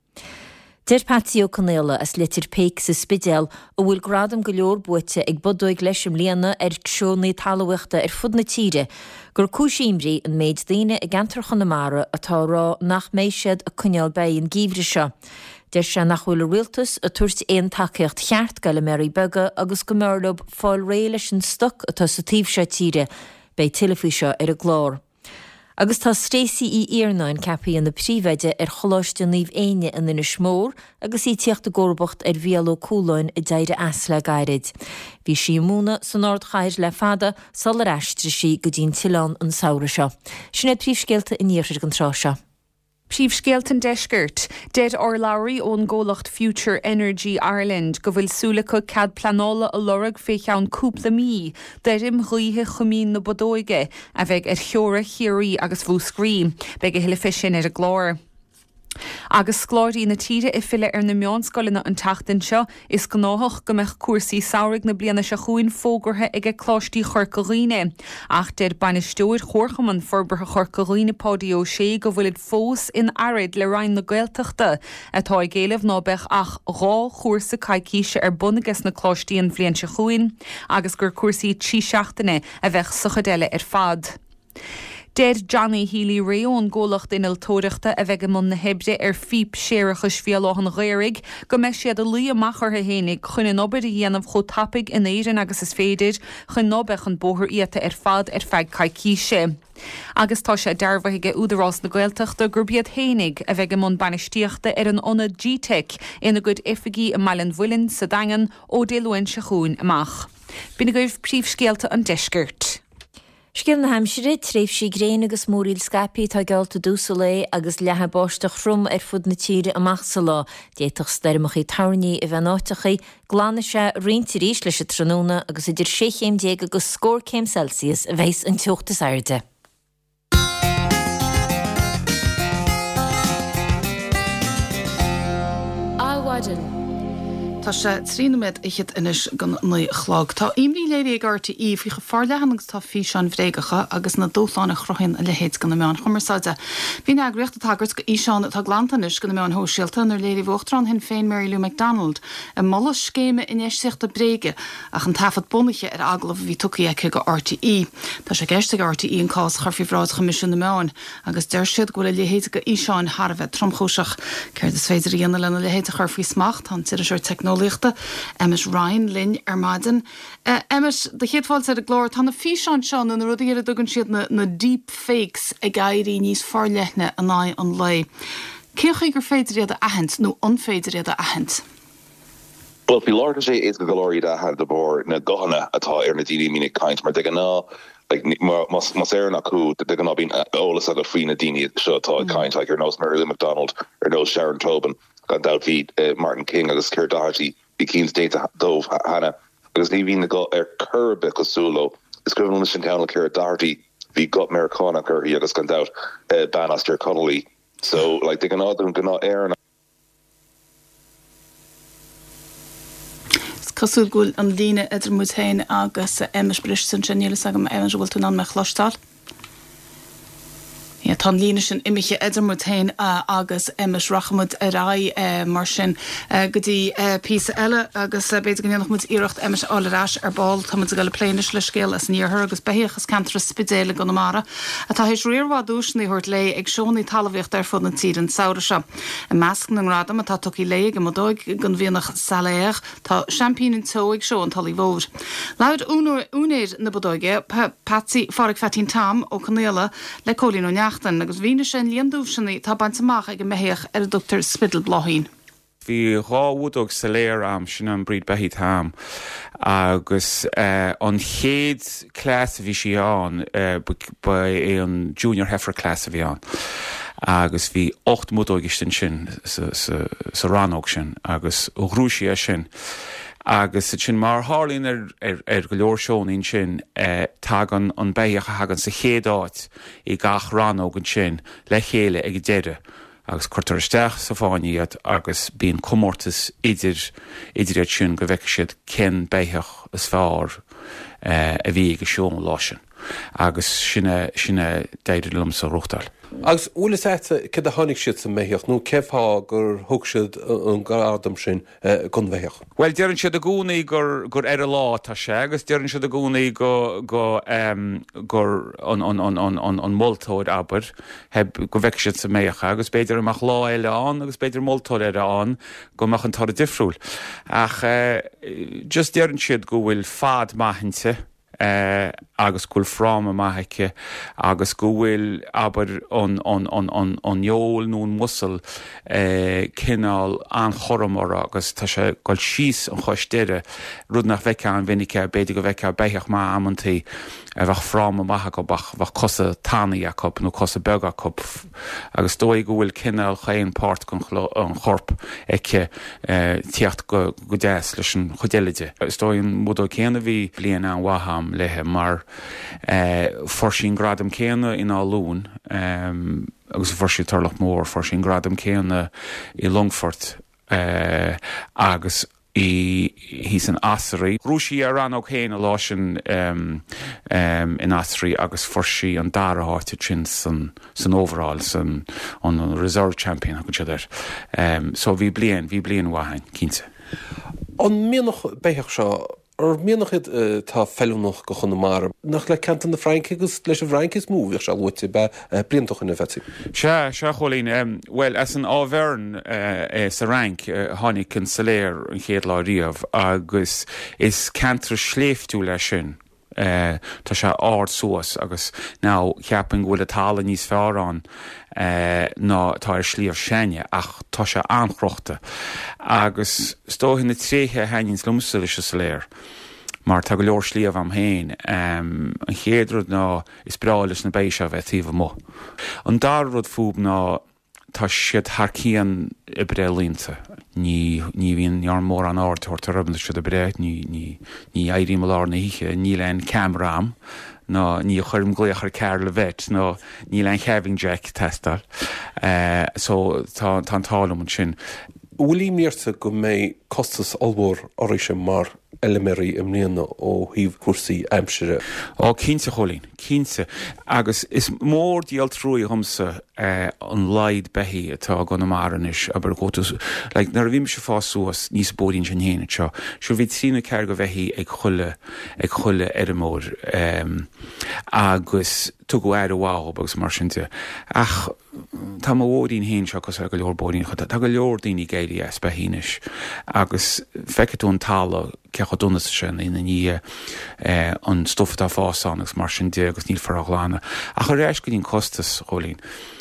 Dir Patio Connéla as litir péic sa spidéal ó bhfuil gradam go leor buite ag bodóig leis am líana ar seonaí talhaachta ar fud na tíre, gur cúisiimrí an méid daine ag antar Chonamara atá rá nach méisiad a cuneal bé an gíomhre seo. Dir se nach bhfuil rialtas a tuairt éon takeíocht cheart go le Mary Bugga agus go mórlob fáil ré leis an stoc atá sa tíomh seo tíre bé tilafí seo ar a glár. Agus tá Stacey í Iarnáin cepaí an na príomhaide ar choláiste níomh aine in ina smór agus í tíocht a gcóirbeacht ar bhíal ó cúláin i dtéire as le gairid. Bhí si múna san ard chair le fada sal ar eistre si go dtín tián an saoire seo. Sinna príomhscéalta in Níorfeir an trá seo. Príomhscéalta deisgirt, dead or Lowry ón ggólacht Future Energy Ireland go bhfuil súlacha cad planála a lorug fé cheann cúpla mí, derim ghuithe chumín na bodóige a bheith ar cheora chiaí agus bhú scríim, beag a hiile fisin ar a glóir. Agus scláirí na tíre i fiile ar na meánscoilena an tatan seo is gnáthach go meach cuasaí saoraigh na bliana se chuin fógartha ag a cláistí chorcaghine. Ach deir bainisteúir chórchaman forbartha chorcaghine pódio sé go bhfuilid fós in arid le rain na Gaeltachta atá i ggéileh nábeh ach rá chósa caiicíise ar bunagus na cláistí an bblion se chuin, agus gur cuasaí trí seachtaine a bheith suchadéile ar fad. Deir Johnny Healy réón ggólacht inil tóireachta a bheith go na hebre ar fíp séirechas fialán réirigh, go me siad a lí amachar a hénig chun an obair a dhéanamh cho tapig in éireann agus is féidir chun nóbeh an bóthir íata ar fad ar feig caiicíise. Agus tá sé dearbhaige údarrás na Gaeltachta gur bead hénig a bheith go mún banistíochta ar an ionad G TEC ina gcuid ifigí a Malin Bhuilinn sa dagan ó déluin se chuún amach. Bína goibh príomhscéalta an deisgirt. Scil na haimsire tréimh sí gréin agus móríl scapi tá gealta dúsa lé agus lethe báisteach rum ar fud na tíre amach sa lá, déach steirmach í tarnaí i bhenáitechaí, glána se rionnta ríis leis a tróna agus idir sé chéim déag agus scór céim Celsius a bheits an teochttas airde. Áhaidir. Tá sé trínomid ichiad inis gan nu chlág. Tá imní léir ag R T E fao go farlehanings tá fí seán bhréigecha agus na dóláánna chrochinn a lehéid gan na meán chumarsáide. Bhí agreacht a tagart go íseán tá glantanis go na meán hóisiilta nar léirí bhchtrán hin féin Mary Lou McDonald a mollas scéime in éisiachta bréige ach an tafad bunaiche ar aglah bhí tucaí aici go R T E. Tá sé geiste go R T E an cás charfií bhráid chamission na meán agus deir siad go le lehéid go íseán Harbheith tromchóiseach céir is féidir dhéana lena lehéid a charfií smacht an tíidir seir technol lichte Emmis Ryan Lynn Armaden. Uh, Emmis, de héadfáil sé a glóir tá na fí seán seán na rudí a dugann siad na, na deep fakes a gaiirí níos farlethne an ná an lei. Céoch gur féidir a ahent nó onféidir a ahent? Well, fi Lord sé is go golóí a had de bor na gohanna atá ar na díní mínig kaint, mar de gan ná like mas mas er na ku de gan bín ólas a go frí na díní seo atá kaint, like ar nós Mary Lou McDonald ar nós Sharon Tobin gan dat ví uh, Martin King agus Keir Doherty bí Keens déta dómh hana agus ní hín na go ar curbe cosúlo is gribh sin town Keir Doherty hí got Americana curhí agus gan dat uh, Bannister Connolly so like de gan ádum gan ná air na Cosúil gúil an líine idir mutain agus Emmis Bris san sinnéile agam Evans bhfuil tú an me chlostal. Ja, tá líne sin imimeche idir mutain uh, agus Emmis Rachamud a rá uh, mar sin uh, gotí uh, pí eile agus uh, beidir gan mu iirecht Emmis állarás ar ball tá mu go le pléinis le scéil as níorthir agus behéchas cantra spidéile go mara. A tá hééis riorhá dúsnaí thuirt lé ag seonaí talhaíocht ar fud an tír an saoire se. I meascan an radam a tá tuí lé go modóig gan bhíonach saléir tá champín an tóig seo an talí bhór. Laud únéir na bodóige Patsy Farrig Fatín Tam ó Connéla le cólín ó neachtain agus bhíine sin líondúh sinnaí tá baint amach ag go méhéach ar a Doctor Spittle Blahín. bhí ráúdóg sa léir am sin an bríd behí tam agus uh, an chéad clás a bhí si an uh, ba é an junior heifer clás a bhí an. agus bhí ocht múdógistin sin sa, sa, sa ranóg sin agus rúisi sin. agus sin mar hálín ar, ar, ar go leor seónín sin eh, tag an, an béach a hagan sa chéadáit i gach ranógan sin le chéile ag deire agus chuirtar isteach sa fáiníiad agus bíon commórtas idir idir sin go bheice siad cén béach is fearr eh, a bhí go seón lásin agus sinne sinne déidir lum sa ruchtal. Agus úlas éte cid a tháinig siad sa métheach nó cefá gur thug siad an gradam sin gon bhéach. Well, dearann siad a gúnaí gur gur ar a lá tá sé, agus dearann siad a gúnaí go go um, gur an an an an an an moltóid aber heb go bheic siad sa méach agus beidir amach lá eile an agus beidir moltóid ar an go mach an tar a difriúil. Ach uh, just dearann siad go bhfuil fad maithinte Uh, agus gúil frám a maitheice agus go bhfuil aber an an an an an jóol nún muscle uh, cinál an choramara agus tá sé gáil síos an choistéire rud nach bheice an vinnice beidir go bheice béicheach má ammantaí a bheith frám a maithe go bach bheith cosa tána Jacob nó cosa bega cop agus dói go bhfuil cinál chéin páirt an chorp eice uh, tíocht go go déas leis an chodéide. Is dóin múdó céanna bhí bliana an waham lethe mar uh, forsín gradam céanna in á lún um, agus forsí tarlach mór forsín gradam céanna i Longfort uh, agus i hís an asarí. Rúsí ar an ó chéanna lásin um, um, in asarí agus forsí an daraháte trin san, san overall san an reserve champion go teidir. Um, so bhí blian, bhí blian wahain, cínte. An mianach béicheach seo ar mianachid uh, tá fellúnach go chun mar nach le cantan na Frank agus leis a Frank is múh se bhte be uh, bliantoch in na fetí. Se se cholín um, well as an ábhern uh, uh, sa rank uh, tháinig an saléir an chéad lá riamh agus is cantar sléifhtú lei sin. Uh, tá sé áard suas agus ná cheapan bhfuil a tála níos fearrán uh, ná tá ar slíomh séine ach tá sé anchrochta agus stóhin na tríthe hainins lumsa leis sa léir mar tá go leor slíomh am héin um, an chéadrúd ná is brális na béise a bheith tíomh mó. An darrúd fúb ná tá siad thcían i bre línta. Ní ní bhíon near mór an áir tuairta rubna siad a bre, ní ní ní éirí má lár na hiche, ní lein camrám, nó ní chuirm gléochar ceir le bheit, nó ní lein having jack testar. Uh, so tá tá tálam an sin. Bhfuil míorta go mé costas allmór áise mar eleméí im mlíana ó híomh cuasaí aimsire. Ó cínte cholín, cínte agus is mór díal trúí thomsa uh, an laid behí atá go na maris aber gotas like, nar bhím se fá suas níos bódín sin héine seo. Seo bhí trína ceir go bheithí ag chuile ag chuile ar mór um, agus tu go air bháil agus mar sinnte. Ach tá má bhdín héin seo cos go leor bódín chu tá go leor daoine géirí es behíis agus feiceún tála cecha dúna sin ina ní eh, an stoffa a fásan agus mar sin de agus níl farachlána. A chu réis go dín costas cholín.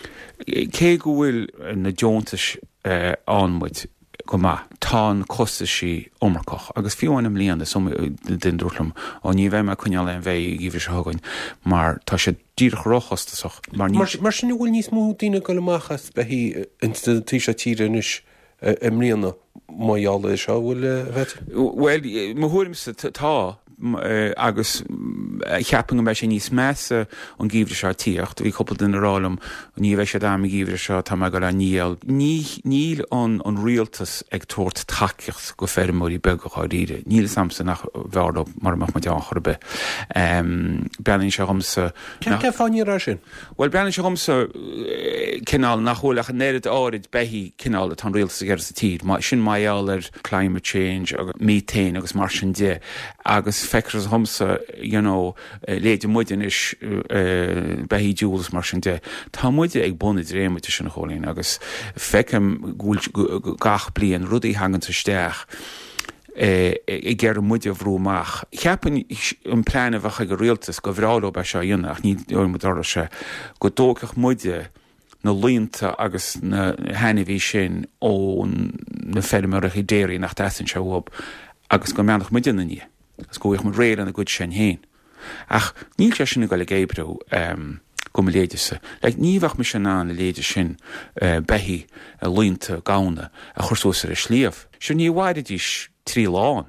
Cé go bhfuil na deontas eh, anmuid go má tá costas sí ommarcach agus fiúhainm líana som den dúirlam ó ní bheith me chuneal an bheith gíbhir se thugain mar tá sé díirech rochastasach. Mar, mar, mar sin bhfuil níos mú daine go amachchas behí tí se tírenis im líana maiála seo bhfuil bheit? Well, má thuirim sa tá agus cheapan go bheith sé níos measa an gíomhre seo tíocht, bhí coppla den rálam ní bheith sé dáma gíomhre seo tá me go le níl. Níl an an rialtas ag tuairt taceocht go fermóí begaá ríide. Níl samsa nach bhharda mar amach mar deán chorbe. Um, Beann se chumsa... Cean ce fáinní rá sin? Well, beann se chumsa cinál nach chólaach an néad áid behí cinál a tan rialtas a ggéir sa tíd. Sin maiall ar climate change agus methane agus mar sin de agus fecras homsa, you know, uh, léide muidin is uh, behí dúils mar sin de. Tá muide ag bunid réimite sin cholín agus fecem gúil gach blian rudaí hangan sa steach i ggéir muide bhrúmach. Cheapan an plána bhecha go rialtas go bhráló be seo dionach ní ormodara se go dócach muide na líonta agus na henahí sin ón na féidirach i déirí nach dasan se op agus go meannach mu duine ní. Gus go ich mar réad an a go sin héin. Ach níl se sinna go le gébrú go léidirsa. Le níomhah me sin ná na léidir sin behí a línta gána a chursúsar a slíomh. Se ní bhhaididís trí láin.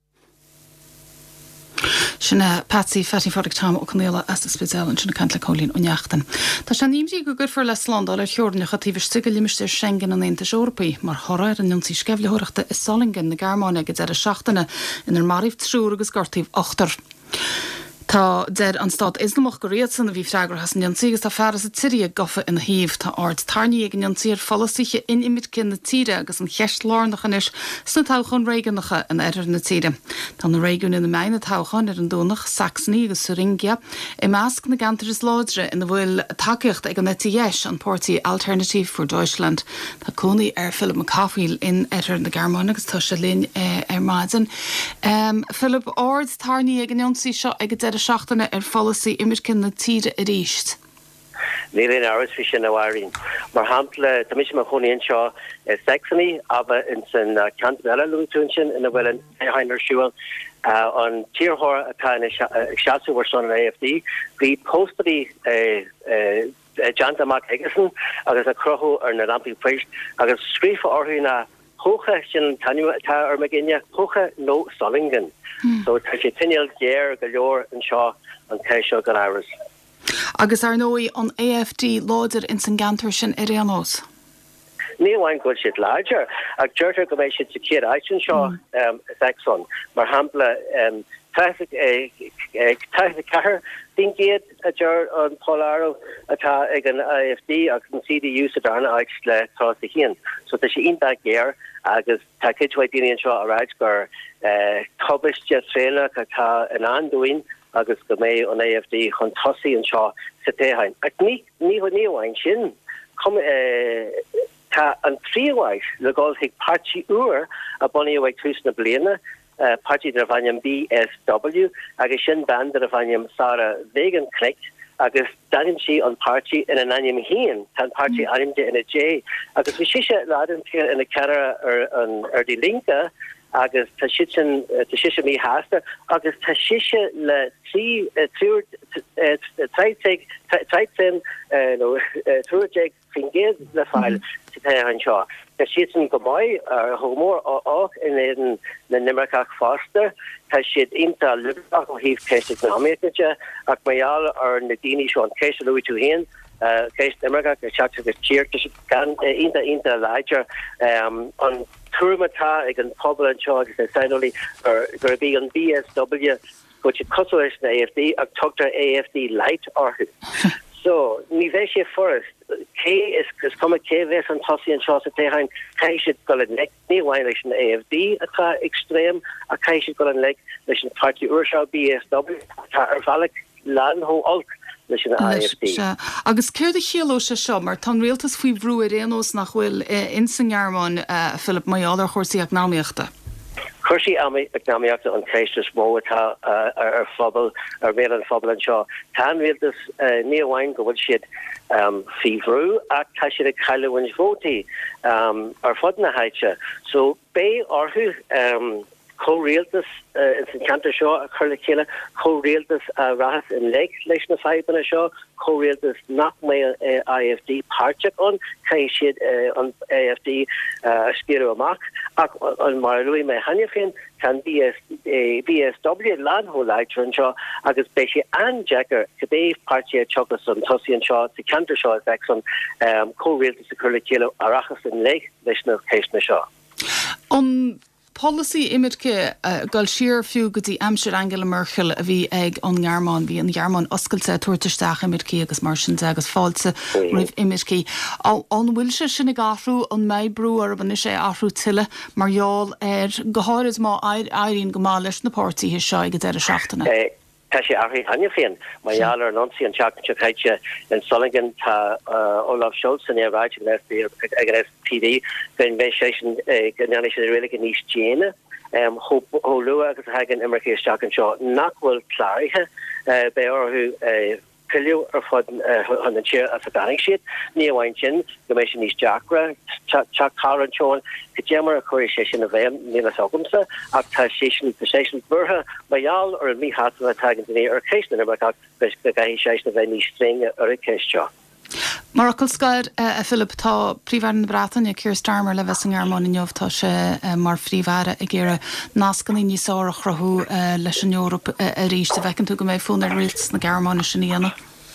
Sinna Patsy Fatty Fordic Tom ó Connéla as a spécial sinna cantla cólín ó neachtan. Tá se níimdí go gur for les land ar teorna chatíh sigil limiste Schengen an Aontas Eorpaí, mar choráir an nionsaí sceflethireachta is Solingen na Gearmáine go ar a seachtainna inar maríomh trúr agus gortaíh ochtar. Tá dead an stad Islamach go réad san a bhí freigur has an nionsaígus tá fearras a tíí gofa ina híomh tá ard tarníí ag an nionsaíar folasíe in imid cin na tíre agus an cheist lárnach inis sna táchan réigenacha an aidir na tíre. Tá na réigiún ina meine táchan ar an dúnach Saxony agus Thuringia i measc na gantar is láidre ina bhfuil takeíocht ag an nettíéis an Pórtaí Alternative for Deutschland. Tá cónaí ar Philip McCaffrey in aidir na Gearmáine agus tá se linn ar maidin. Philip ard tarníí ag an nionsaí seo ag dead seachtainna ar folasí imircin na tíre a ríist. Nílín áras fi sin aháirín. Mar hapla tá mis mar choníonn seo Saxony aber in san Cantabella lútún sin ina bhfuil an éhainar siúil an tíorthóir atá seaú war son an A F D, bhí póstaí Jantamach Egerson agus a crothú ar na Lampi Priest agus scrífa orthaína hocha sin tanú atá ar Maginne hocha nó Solingen. So tá sé tinneal géir go leor an seo an ceisio gan áras. Agus ar nóí an A F D láidir in san gantar sin ar anós. Ní bhain go siad láidir ag deirtar go méid siad sa céad aitin seo Saxon mar hampla traffic traffic cahar dín géad a deir an Polaro atá ag an A F D agus an C D U sa darna ag le tá sa chéan. So tá sé ionta géir agus tá kithaid daoine seo a ráid gur cobiste tréile atá an andúin agus go méid an A F D chun tosaí an seo sa téhain. Ag ní ní níomhhain sin tá an tríomhhaid le gáil hiag páirtí uair a bunaí bhaid tús na bliana páirtí ar bhainneam B S W agus sin band ar bhainneam Sarah Wagenknecht agus dagan si an páirtí in an aim hían tan páirtí aimde ina J agus bhí siise ládan tíir ina cara ar dí linka agus tá sisin tá siise mí háasta agus tá siise le trí trúr treitig treitsin nó trúrteig fingéad le fáil sa an seo. Tá sisin go maiid ar thomór á in na Nimmerach Foster tá siad inta luach ó híh ceiste economicide ach maiall ar na daoine seo an ceiste luí tú héan Keist Nimmerach a chat agus tíir gan inta inta leidir an turmatá ag an pobl an seo agus saoí gur bhí an B S W go si coséis na A F D ag tugtar A F D light orthu. So ní bheith sé forest cé is gus cum cé bheits an tosaí an seo sa téhain caiisiid go an le níhhain leis an A F D atá extrém a caiisiid go an le leis an party uair B S W tá ar bhealach láan ho olc. Agus céir a chéaló se seo mar tá réaltas faoi bhrú a réanós nach bhfuil in san Gearmáin Philip maiálar chósaí eacnáíochta. Chuirsí eacnáíochta an céistas mó atá ar phobal ar mé an phobal an seo. Tá réaltas níomhhain go bhfuil siad faoi bhrú ach tá siad ag chailehhain vótaí ar fud na haite. So bé orthú co-realtas in Saint Cantor seo a chur le chéile co-realtas a rahas in le leis na feibanna seo co-realtas nach mé I F D páirteach an cai siad an A F D scéú amach ach an mar luí mé hanne féin can B S W láthó leitir an seo agus bé sé anjackar go bé páirtí chogus an tosaí an seo sa Cantor seo ag san co-realtas a chur le chéile a rahas in le leis na céisna seo. Um, Policy imidce uh, gal siar fiú gotí amsir Angela Merkel a bhí ag an Gearmáin, bhí an Gearmáin oscailte tuairteisteach imidce agus mar sin agus fáilte roimh imidce. An bhfuil se sinna gáhrú an méidbrú ar bhaine sé áhrú tiile margheall ar go háir is má éiríonn go má leis na pártaí seo ag ar a seachtainna. Tá sé ahí hanne féin, maiall ar nonsaí an teachchaite in Solingen tá Olaf Scholz an éhhaid ag S P D gon bheith sé gannne sé réile an níos déine ó lua agus hagan immercéisteach an seo nach bhfuil chláirithe bé orthú pillow ar fod an an chair as a daring sheet ní bhain sin gomission níos Jackra Chuck Caron Sean gemar a choirisisin a bheim níla sogumsa ach tá station station burha maiall ar mí hat a tagin ní ar céisna mar ach bes go gahi seisna bheith níos string ar a céisteo. Markle Scair a Philip tá príomhhar na Bretainne Keir Starmer le bheits an Gearmáin inniuh tá sé mar phríomhhara a ggéire nascaní níos ára chrathú leis an Eorop a ríiste bhecinn tú go méid fún ar rialtas na Gearmáine sin íana.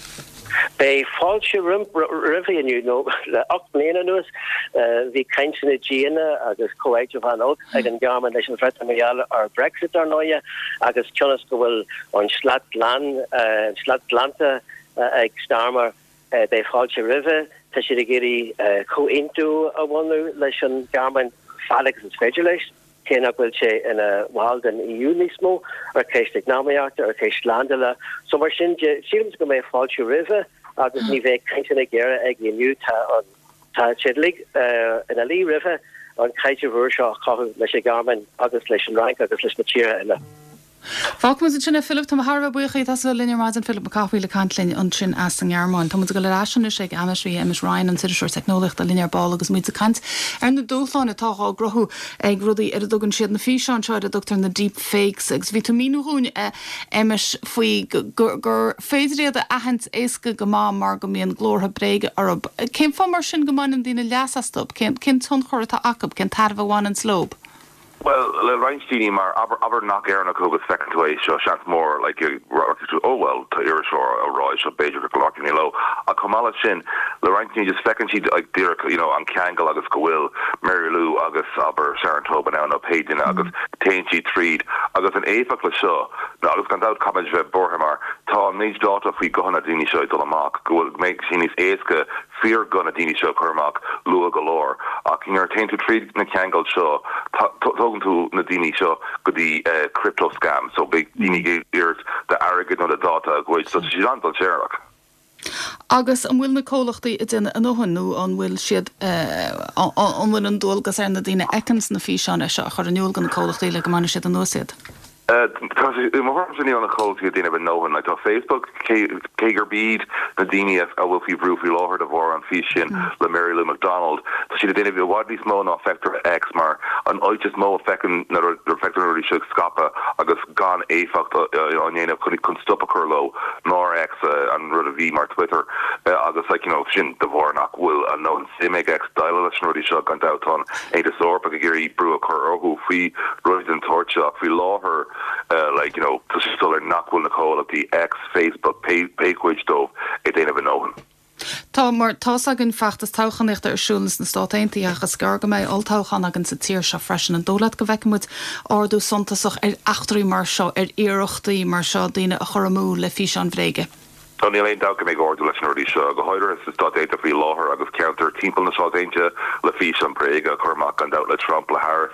Bei false rim revenue no up nus vi kaintne Gina agus coage van ook ag an German nation Fretmaial ar Brexit ar noia agus Jonas go will on slat land slat lanta ag Starmer bei false river te si geri co into a one leis an German Felix is federalist Ken wil sé in a wild an E U nismo ar keistig namiacht ar keist landela so mar sin sims go me false river agus ní bheith caiintena gera ag inniu tá an tá sidlig in a Lee River an caiite bhúr seo chothú leis sé Garmin agus leis an rank agus leis na tíre eile. Fág mu sinna Philip tá Harbh buchaí tá linne mar an Philip Cahuiile cantlinn an sin as an Gearmáin. Tá go leráisina sé Amashrí Amish Ryan an siidir technolicht a linear ball agus muid a cant ar na dúláinna táá grothú ag rudaí ar a dogann siad na físeán seid a doctor na deep fakes agus ví míún Amish faoi gur féidiréad a ahant éca go má mar go mííon glórtha breige arab. Céim fá mar sin gomáin an dína leasastop cin tun chóirta acab cin tarbhháin an slób. Well, le Reinstein mar aber aber nach erna ko second way so chance more like you oh well to Irishore a Roy so Beja Clarkin low a Kamala Shin le Reinstein just second she like Derek you know on Kangal agus Gowill Mary Lou agus aber Saratoga now no paid in agus Tainty Treed agus an Afa show no agus kan out comment Borhamar tá needs daughter fi go na dini show to mark go make sin is Aska fear gun a dini show Kermak Lua galore a king er Tainty Treed na Kangal show to Nadini show go the uh, crypto scam so big Dini ears the arrogant on the data go so she's on the Sherlock. Agus an bhfuil na cólachtaí i dtine an óhanú an bhfuil siad an bhfuil an dulgus ar na dtíine ecans na físeán se chu an neol gan na cólachtaí le go mana siad an nóisiad. Marní an a choí dine ben nóhan like Facebook Keger Bead na Dini a Wilfie Brufi láhar a bhór an fi sin le Mary Lou McDonald so si dine bhí wadlí smó ná effector X mar an oitis mó fecin na reflectorí se scapa agus gan éfacht anéanamh chunig chun stoppa churló ná X an rud a bhí mar Twitter agus like you know sin de bhórnach bhfuil an nó simig X style leis rudí seo gan dátá é de sórpa go géirí brú a chur orthú fao ruid an torteach fao láthair Uh, like you know, still are not going to call up the ex Facebook page page dove. It ain't even known. Tá mar tásagan feachtas táchaníochta arsúlas na státaintaí agus garga méid oltáchan agan sa tíir se freisin an dólaad go bhheicimid ardú sontasach ar achtarí mar seo ar iireachtaí mar seo daine a choramú le fís an bhréige. Tony Lane da me go leis nordí se go hoidir is sta éta fi láhar agus counter timppel na sáinte le fi an prega chumach an da le Trump le Harris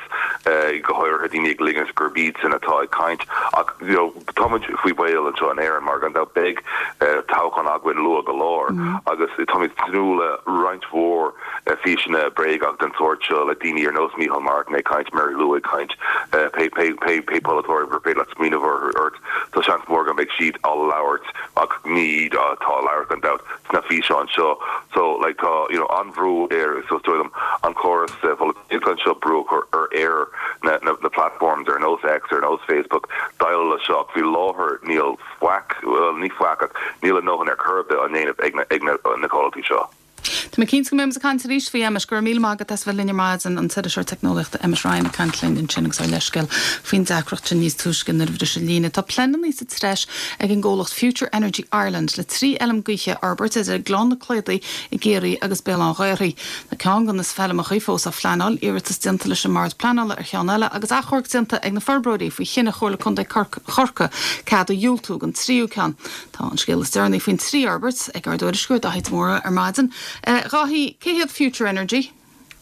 go hoir hedínig ligens gur beats in atá kaint you know Tom fui bail an an air mar an da big tauchan agwin lu galore agus Tommy snule reinint voor fina brega den torcha le dini er nos mihal mark me kaint Mary Louis kaint pay pay pay pay polator ver pay let min over earth so chance morgan make sheet all allowed me Uh, tall Lark and doubt na fi on show so like uh, you know on brew air so to them on chorus uh, influential brew or, or air na, na, the platforms or no X or no Facebook dial a shock we law her Neil Fwack well ni Fwack Neil no her curb on name of igna igna on the quality show. Tá cíns go méim a cantar ríéis fao Amish gur míl mágad as bhfuil linne maid an an siidir technoliachta Amish Ryan a cantlinn in sinnig sa leiscail faoin deachreacht níos túiscin ar bheidir se lína. Tá plean níos treis ag an ggólacht Future Energy Ireland le trí elam guiche Albert is ar glán na chléadaí i géirí agus bé an ghairí. Na cean gan is fellm a chuifós a fleanál iiritas dinta leis an mard planala ar cheanile agus achorg dinta ag na ferbrodí faoi chinna chóla chun chorca cad a dúltú an tríú cean. Tá an scéal is dearnaí faoin trí Albert ag ar dúidir scuir a heit móra ar maidin. Rahi, céad Future Energy?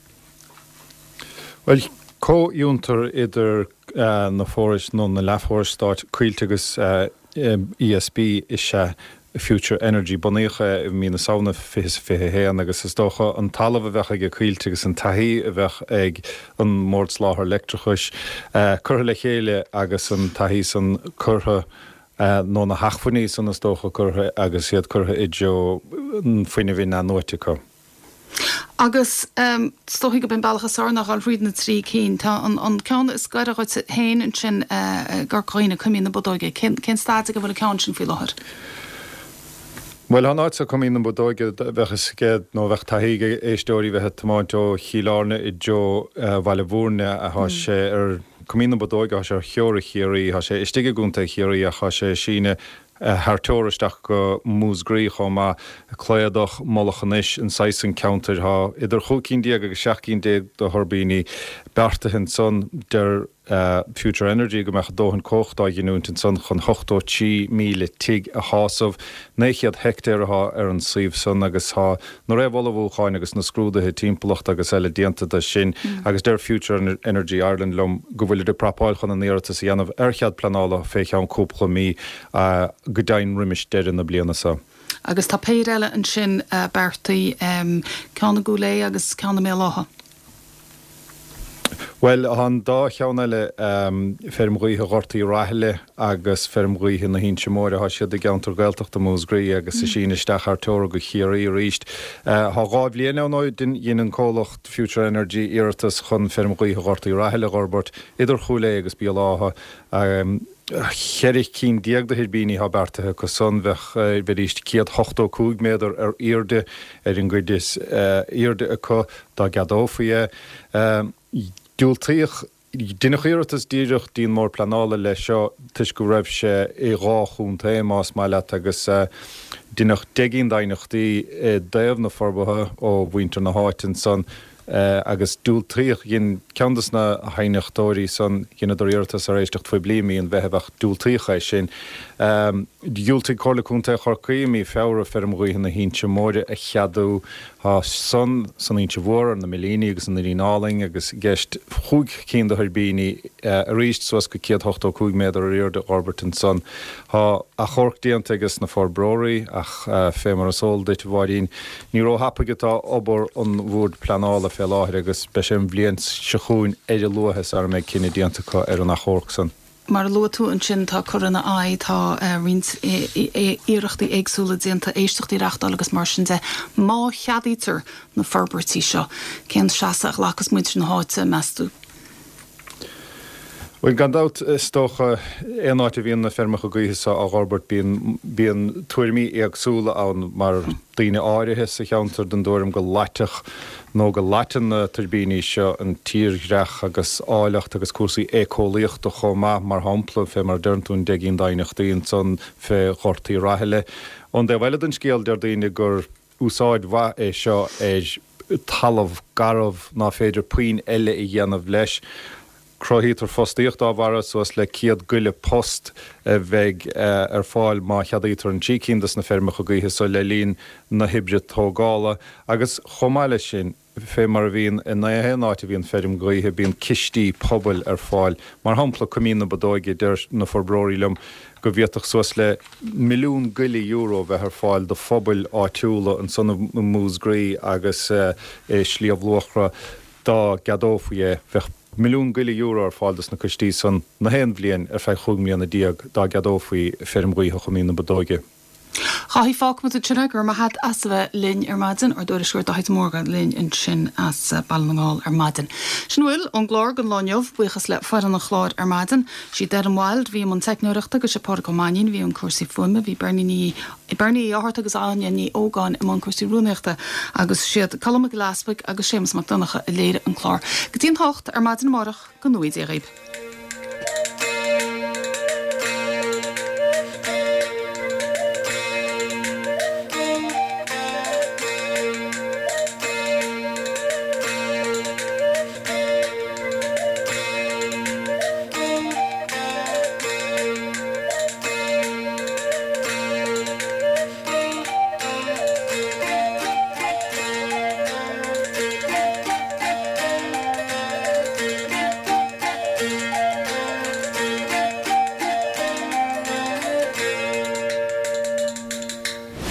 Well, co-úntar idir uh, na fóris nó na lefhórstáit cuiltegus uh, um, E S B is se Future Energy buníocha i mí na saona fis fithe héan agus is dócha an talamh a bheith ag a cuiltegus an taí a bheith ag an mórds láthair lectrachus uh, curtha le chéile agus an taí san curtha nó na hachfaní san tócha chutha agus siad chutha idio faoine bhí na nóitiá. Agus um, stohi go ben bailcha sá nach al riad na trí cín tá an cean is gaiad aáid héin an sin uh, garcóine cumí na bodóige cin státe go bhfuil cean sin fi láthir. Well an áit sa cumí na bodóige bheitchas céad nó bheith taíige éistóirí bheitthe tamáinteo chiíláne i deo bhile bhúrne a há sé ar cumí na bodóige há sé ar cheoir chéirí há sé istige gúnta chéirí a há sé síne Hartóiristeach go músgrí chomá chléadach molchanis an seisan counter ha idir chócín diaag agus seachcín dé do thorbíní berta hin son der uh, Future Energy go meach dóhan cochtá giniúnt in son chun hochtó tí míle tig a hásamh néchiad hectéir ha ar an síomh son agus ha nó raibh bhchain agus na scrúdathe timpplacht agus eile dianta de sin mm. agus der Future Energy Ireland lom go bhfuil de prapáil chun an éirtas dhéanamh archead planála féiche an cúpla mí uh, go dain riimiis deir na bliana sa. Agus tá péir eile an sin uh, bertaí um, ceanna gúlé agus ceanna mé látha. Well an dá cheanile um, fermghíthe gortaí raithile agus fermghíthe na hínse móra há siad a geantar gailteach do músgraí agus mm. sin isteach artóra go chiaí ríist. Uh, Tá gáibh líana nó den dhéanaan cólacht Future Energy iirtas chun fermghíthe gortaí raithile gorbert idir chúlé agus bí látha. Um, Cheirich cín diaag de hirbíní ha bertathe go son bheith beríist ciad hochtó cúg méidir ar irde ar an gcuidis irde acu dá gadófaí. Dúiltaíoch duine chéirtas díireach dín mór planála le seo tuis go raibh sé i ráchúnta más meile agus duineach deginn dainachtaí déobh na forbathe ó bhaintear na háitin san Uh, agus dúil tríoch gin ceandas na hainechtóirí san gin doíirtas a réisteach foi bliimi an bheithbach dúil tríocha sin. Um, Dúiltaí cólaúnta chorcaí féra fermghíthe na hínse móide a cheadú há son san ínse bhór an na milíní agus an na rínáling agus gceist chuig cín do thuirbíní uh, a ríist suas go ciad hochtó cúig méidir a riir de Orberton son. Tá a chorcdíanta agus na forbróirí ach uh, fémar a sól deit bhhaidín. Ní ró hapagatá obair an bhúd planála fé láthir agus be sem bblion sechuún éidir luachas ar méid cinenne díantacha ar an nach chósan. Mar lo tú an sin tá chuna aid tá rins iirechttaí éagsúla déanta éisteachtaí reachtal agus mar sin de má cheadítar na forbertí seo cén seaach lechas muidir na háite meú. Well gan dat is toch een uit wie na ferme geguise a Robert bíon bíon tuairmí agsúla an mar daine áirithe sa cheantar den dóm go leiteach nó go leitin na turbíní seo an tíreach agus áilecht agus cuasaí écólíocht do chomá mar hapla fé mar dernún de ginn dainechttaíon son fé chortaí raithile. On de bhile den scéal der daine gur úsáid bha é seo é talamh garmh ná féidir puoin eile i dhéanamh leis. Crohítar fostíocht áhhara soas le ciad guile post bheith ar fáil má cheadaítar an tícíndas na fermecha gaithe so le líon na hibre tógála agus chomáile sin fé mar a bhíon in na héáte bhíon ferm gaithe bíon cistí pobl ar fáil mar hampla cumína badóige der na forbróílumm go bhíoach suas le milliún guile euro bheith ar fáil do phobal áitiúla an sanna músgraí agus é slíomhlóchra dá gadófaí bheith milliún guile euro ar fáildas na cistí san na héan bblion ar feith chuigmíonna díag dá gadófaí fermgaíthe chumína badóige. Chaí fág mu tire gur mar had as bheith linn ar maidin ar dúir seúir daid mórga linn in sin as ballnaáil ar maidin. Sin bhfuil an glár go láneomh buchas le fear an chláir ar maidin, si de an bháil bhí an teicnúireachta go sé pá gomáin bhí an cuasí fuime, bhí berniní i bernií áhart agus aine ní ógáin im an cuasí rúneachta agus siad calama glaspaig agus sémas macdonacha i léire an chlár. Go dtíon thocht ar maidin marach go nuid é réib.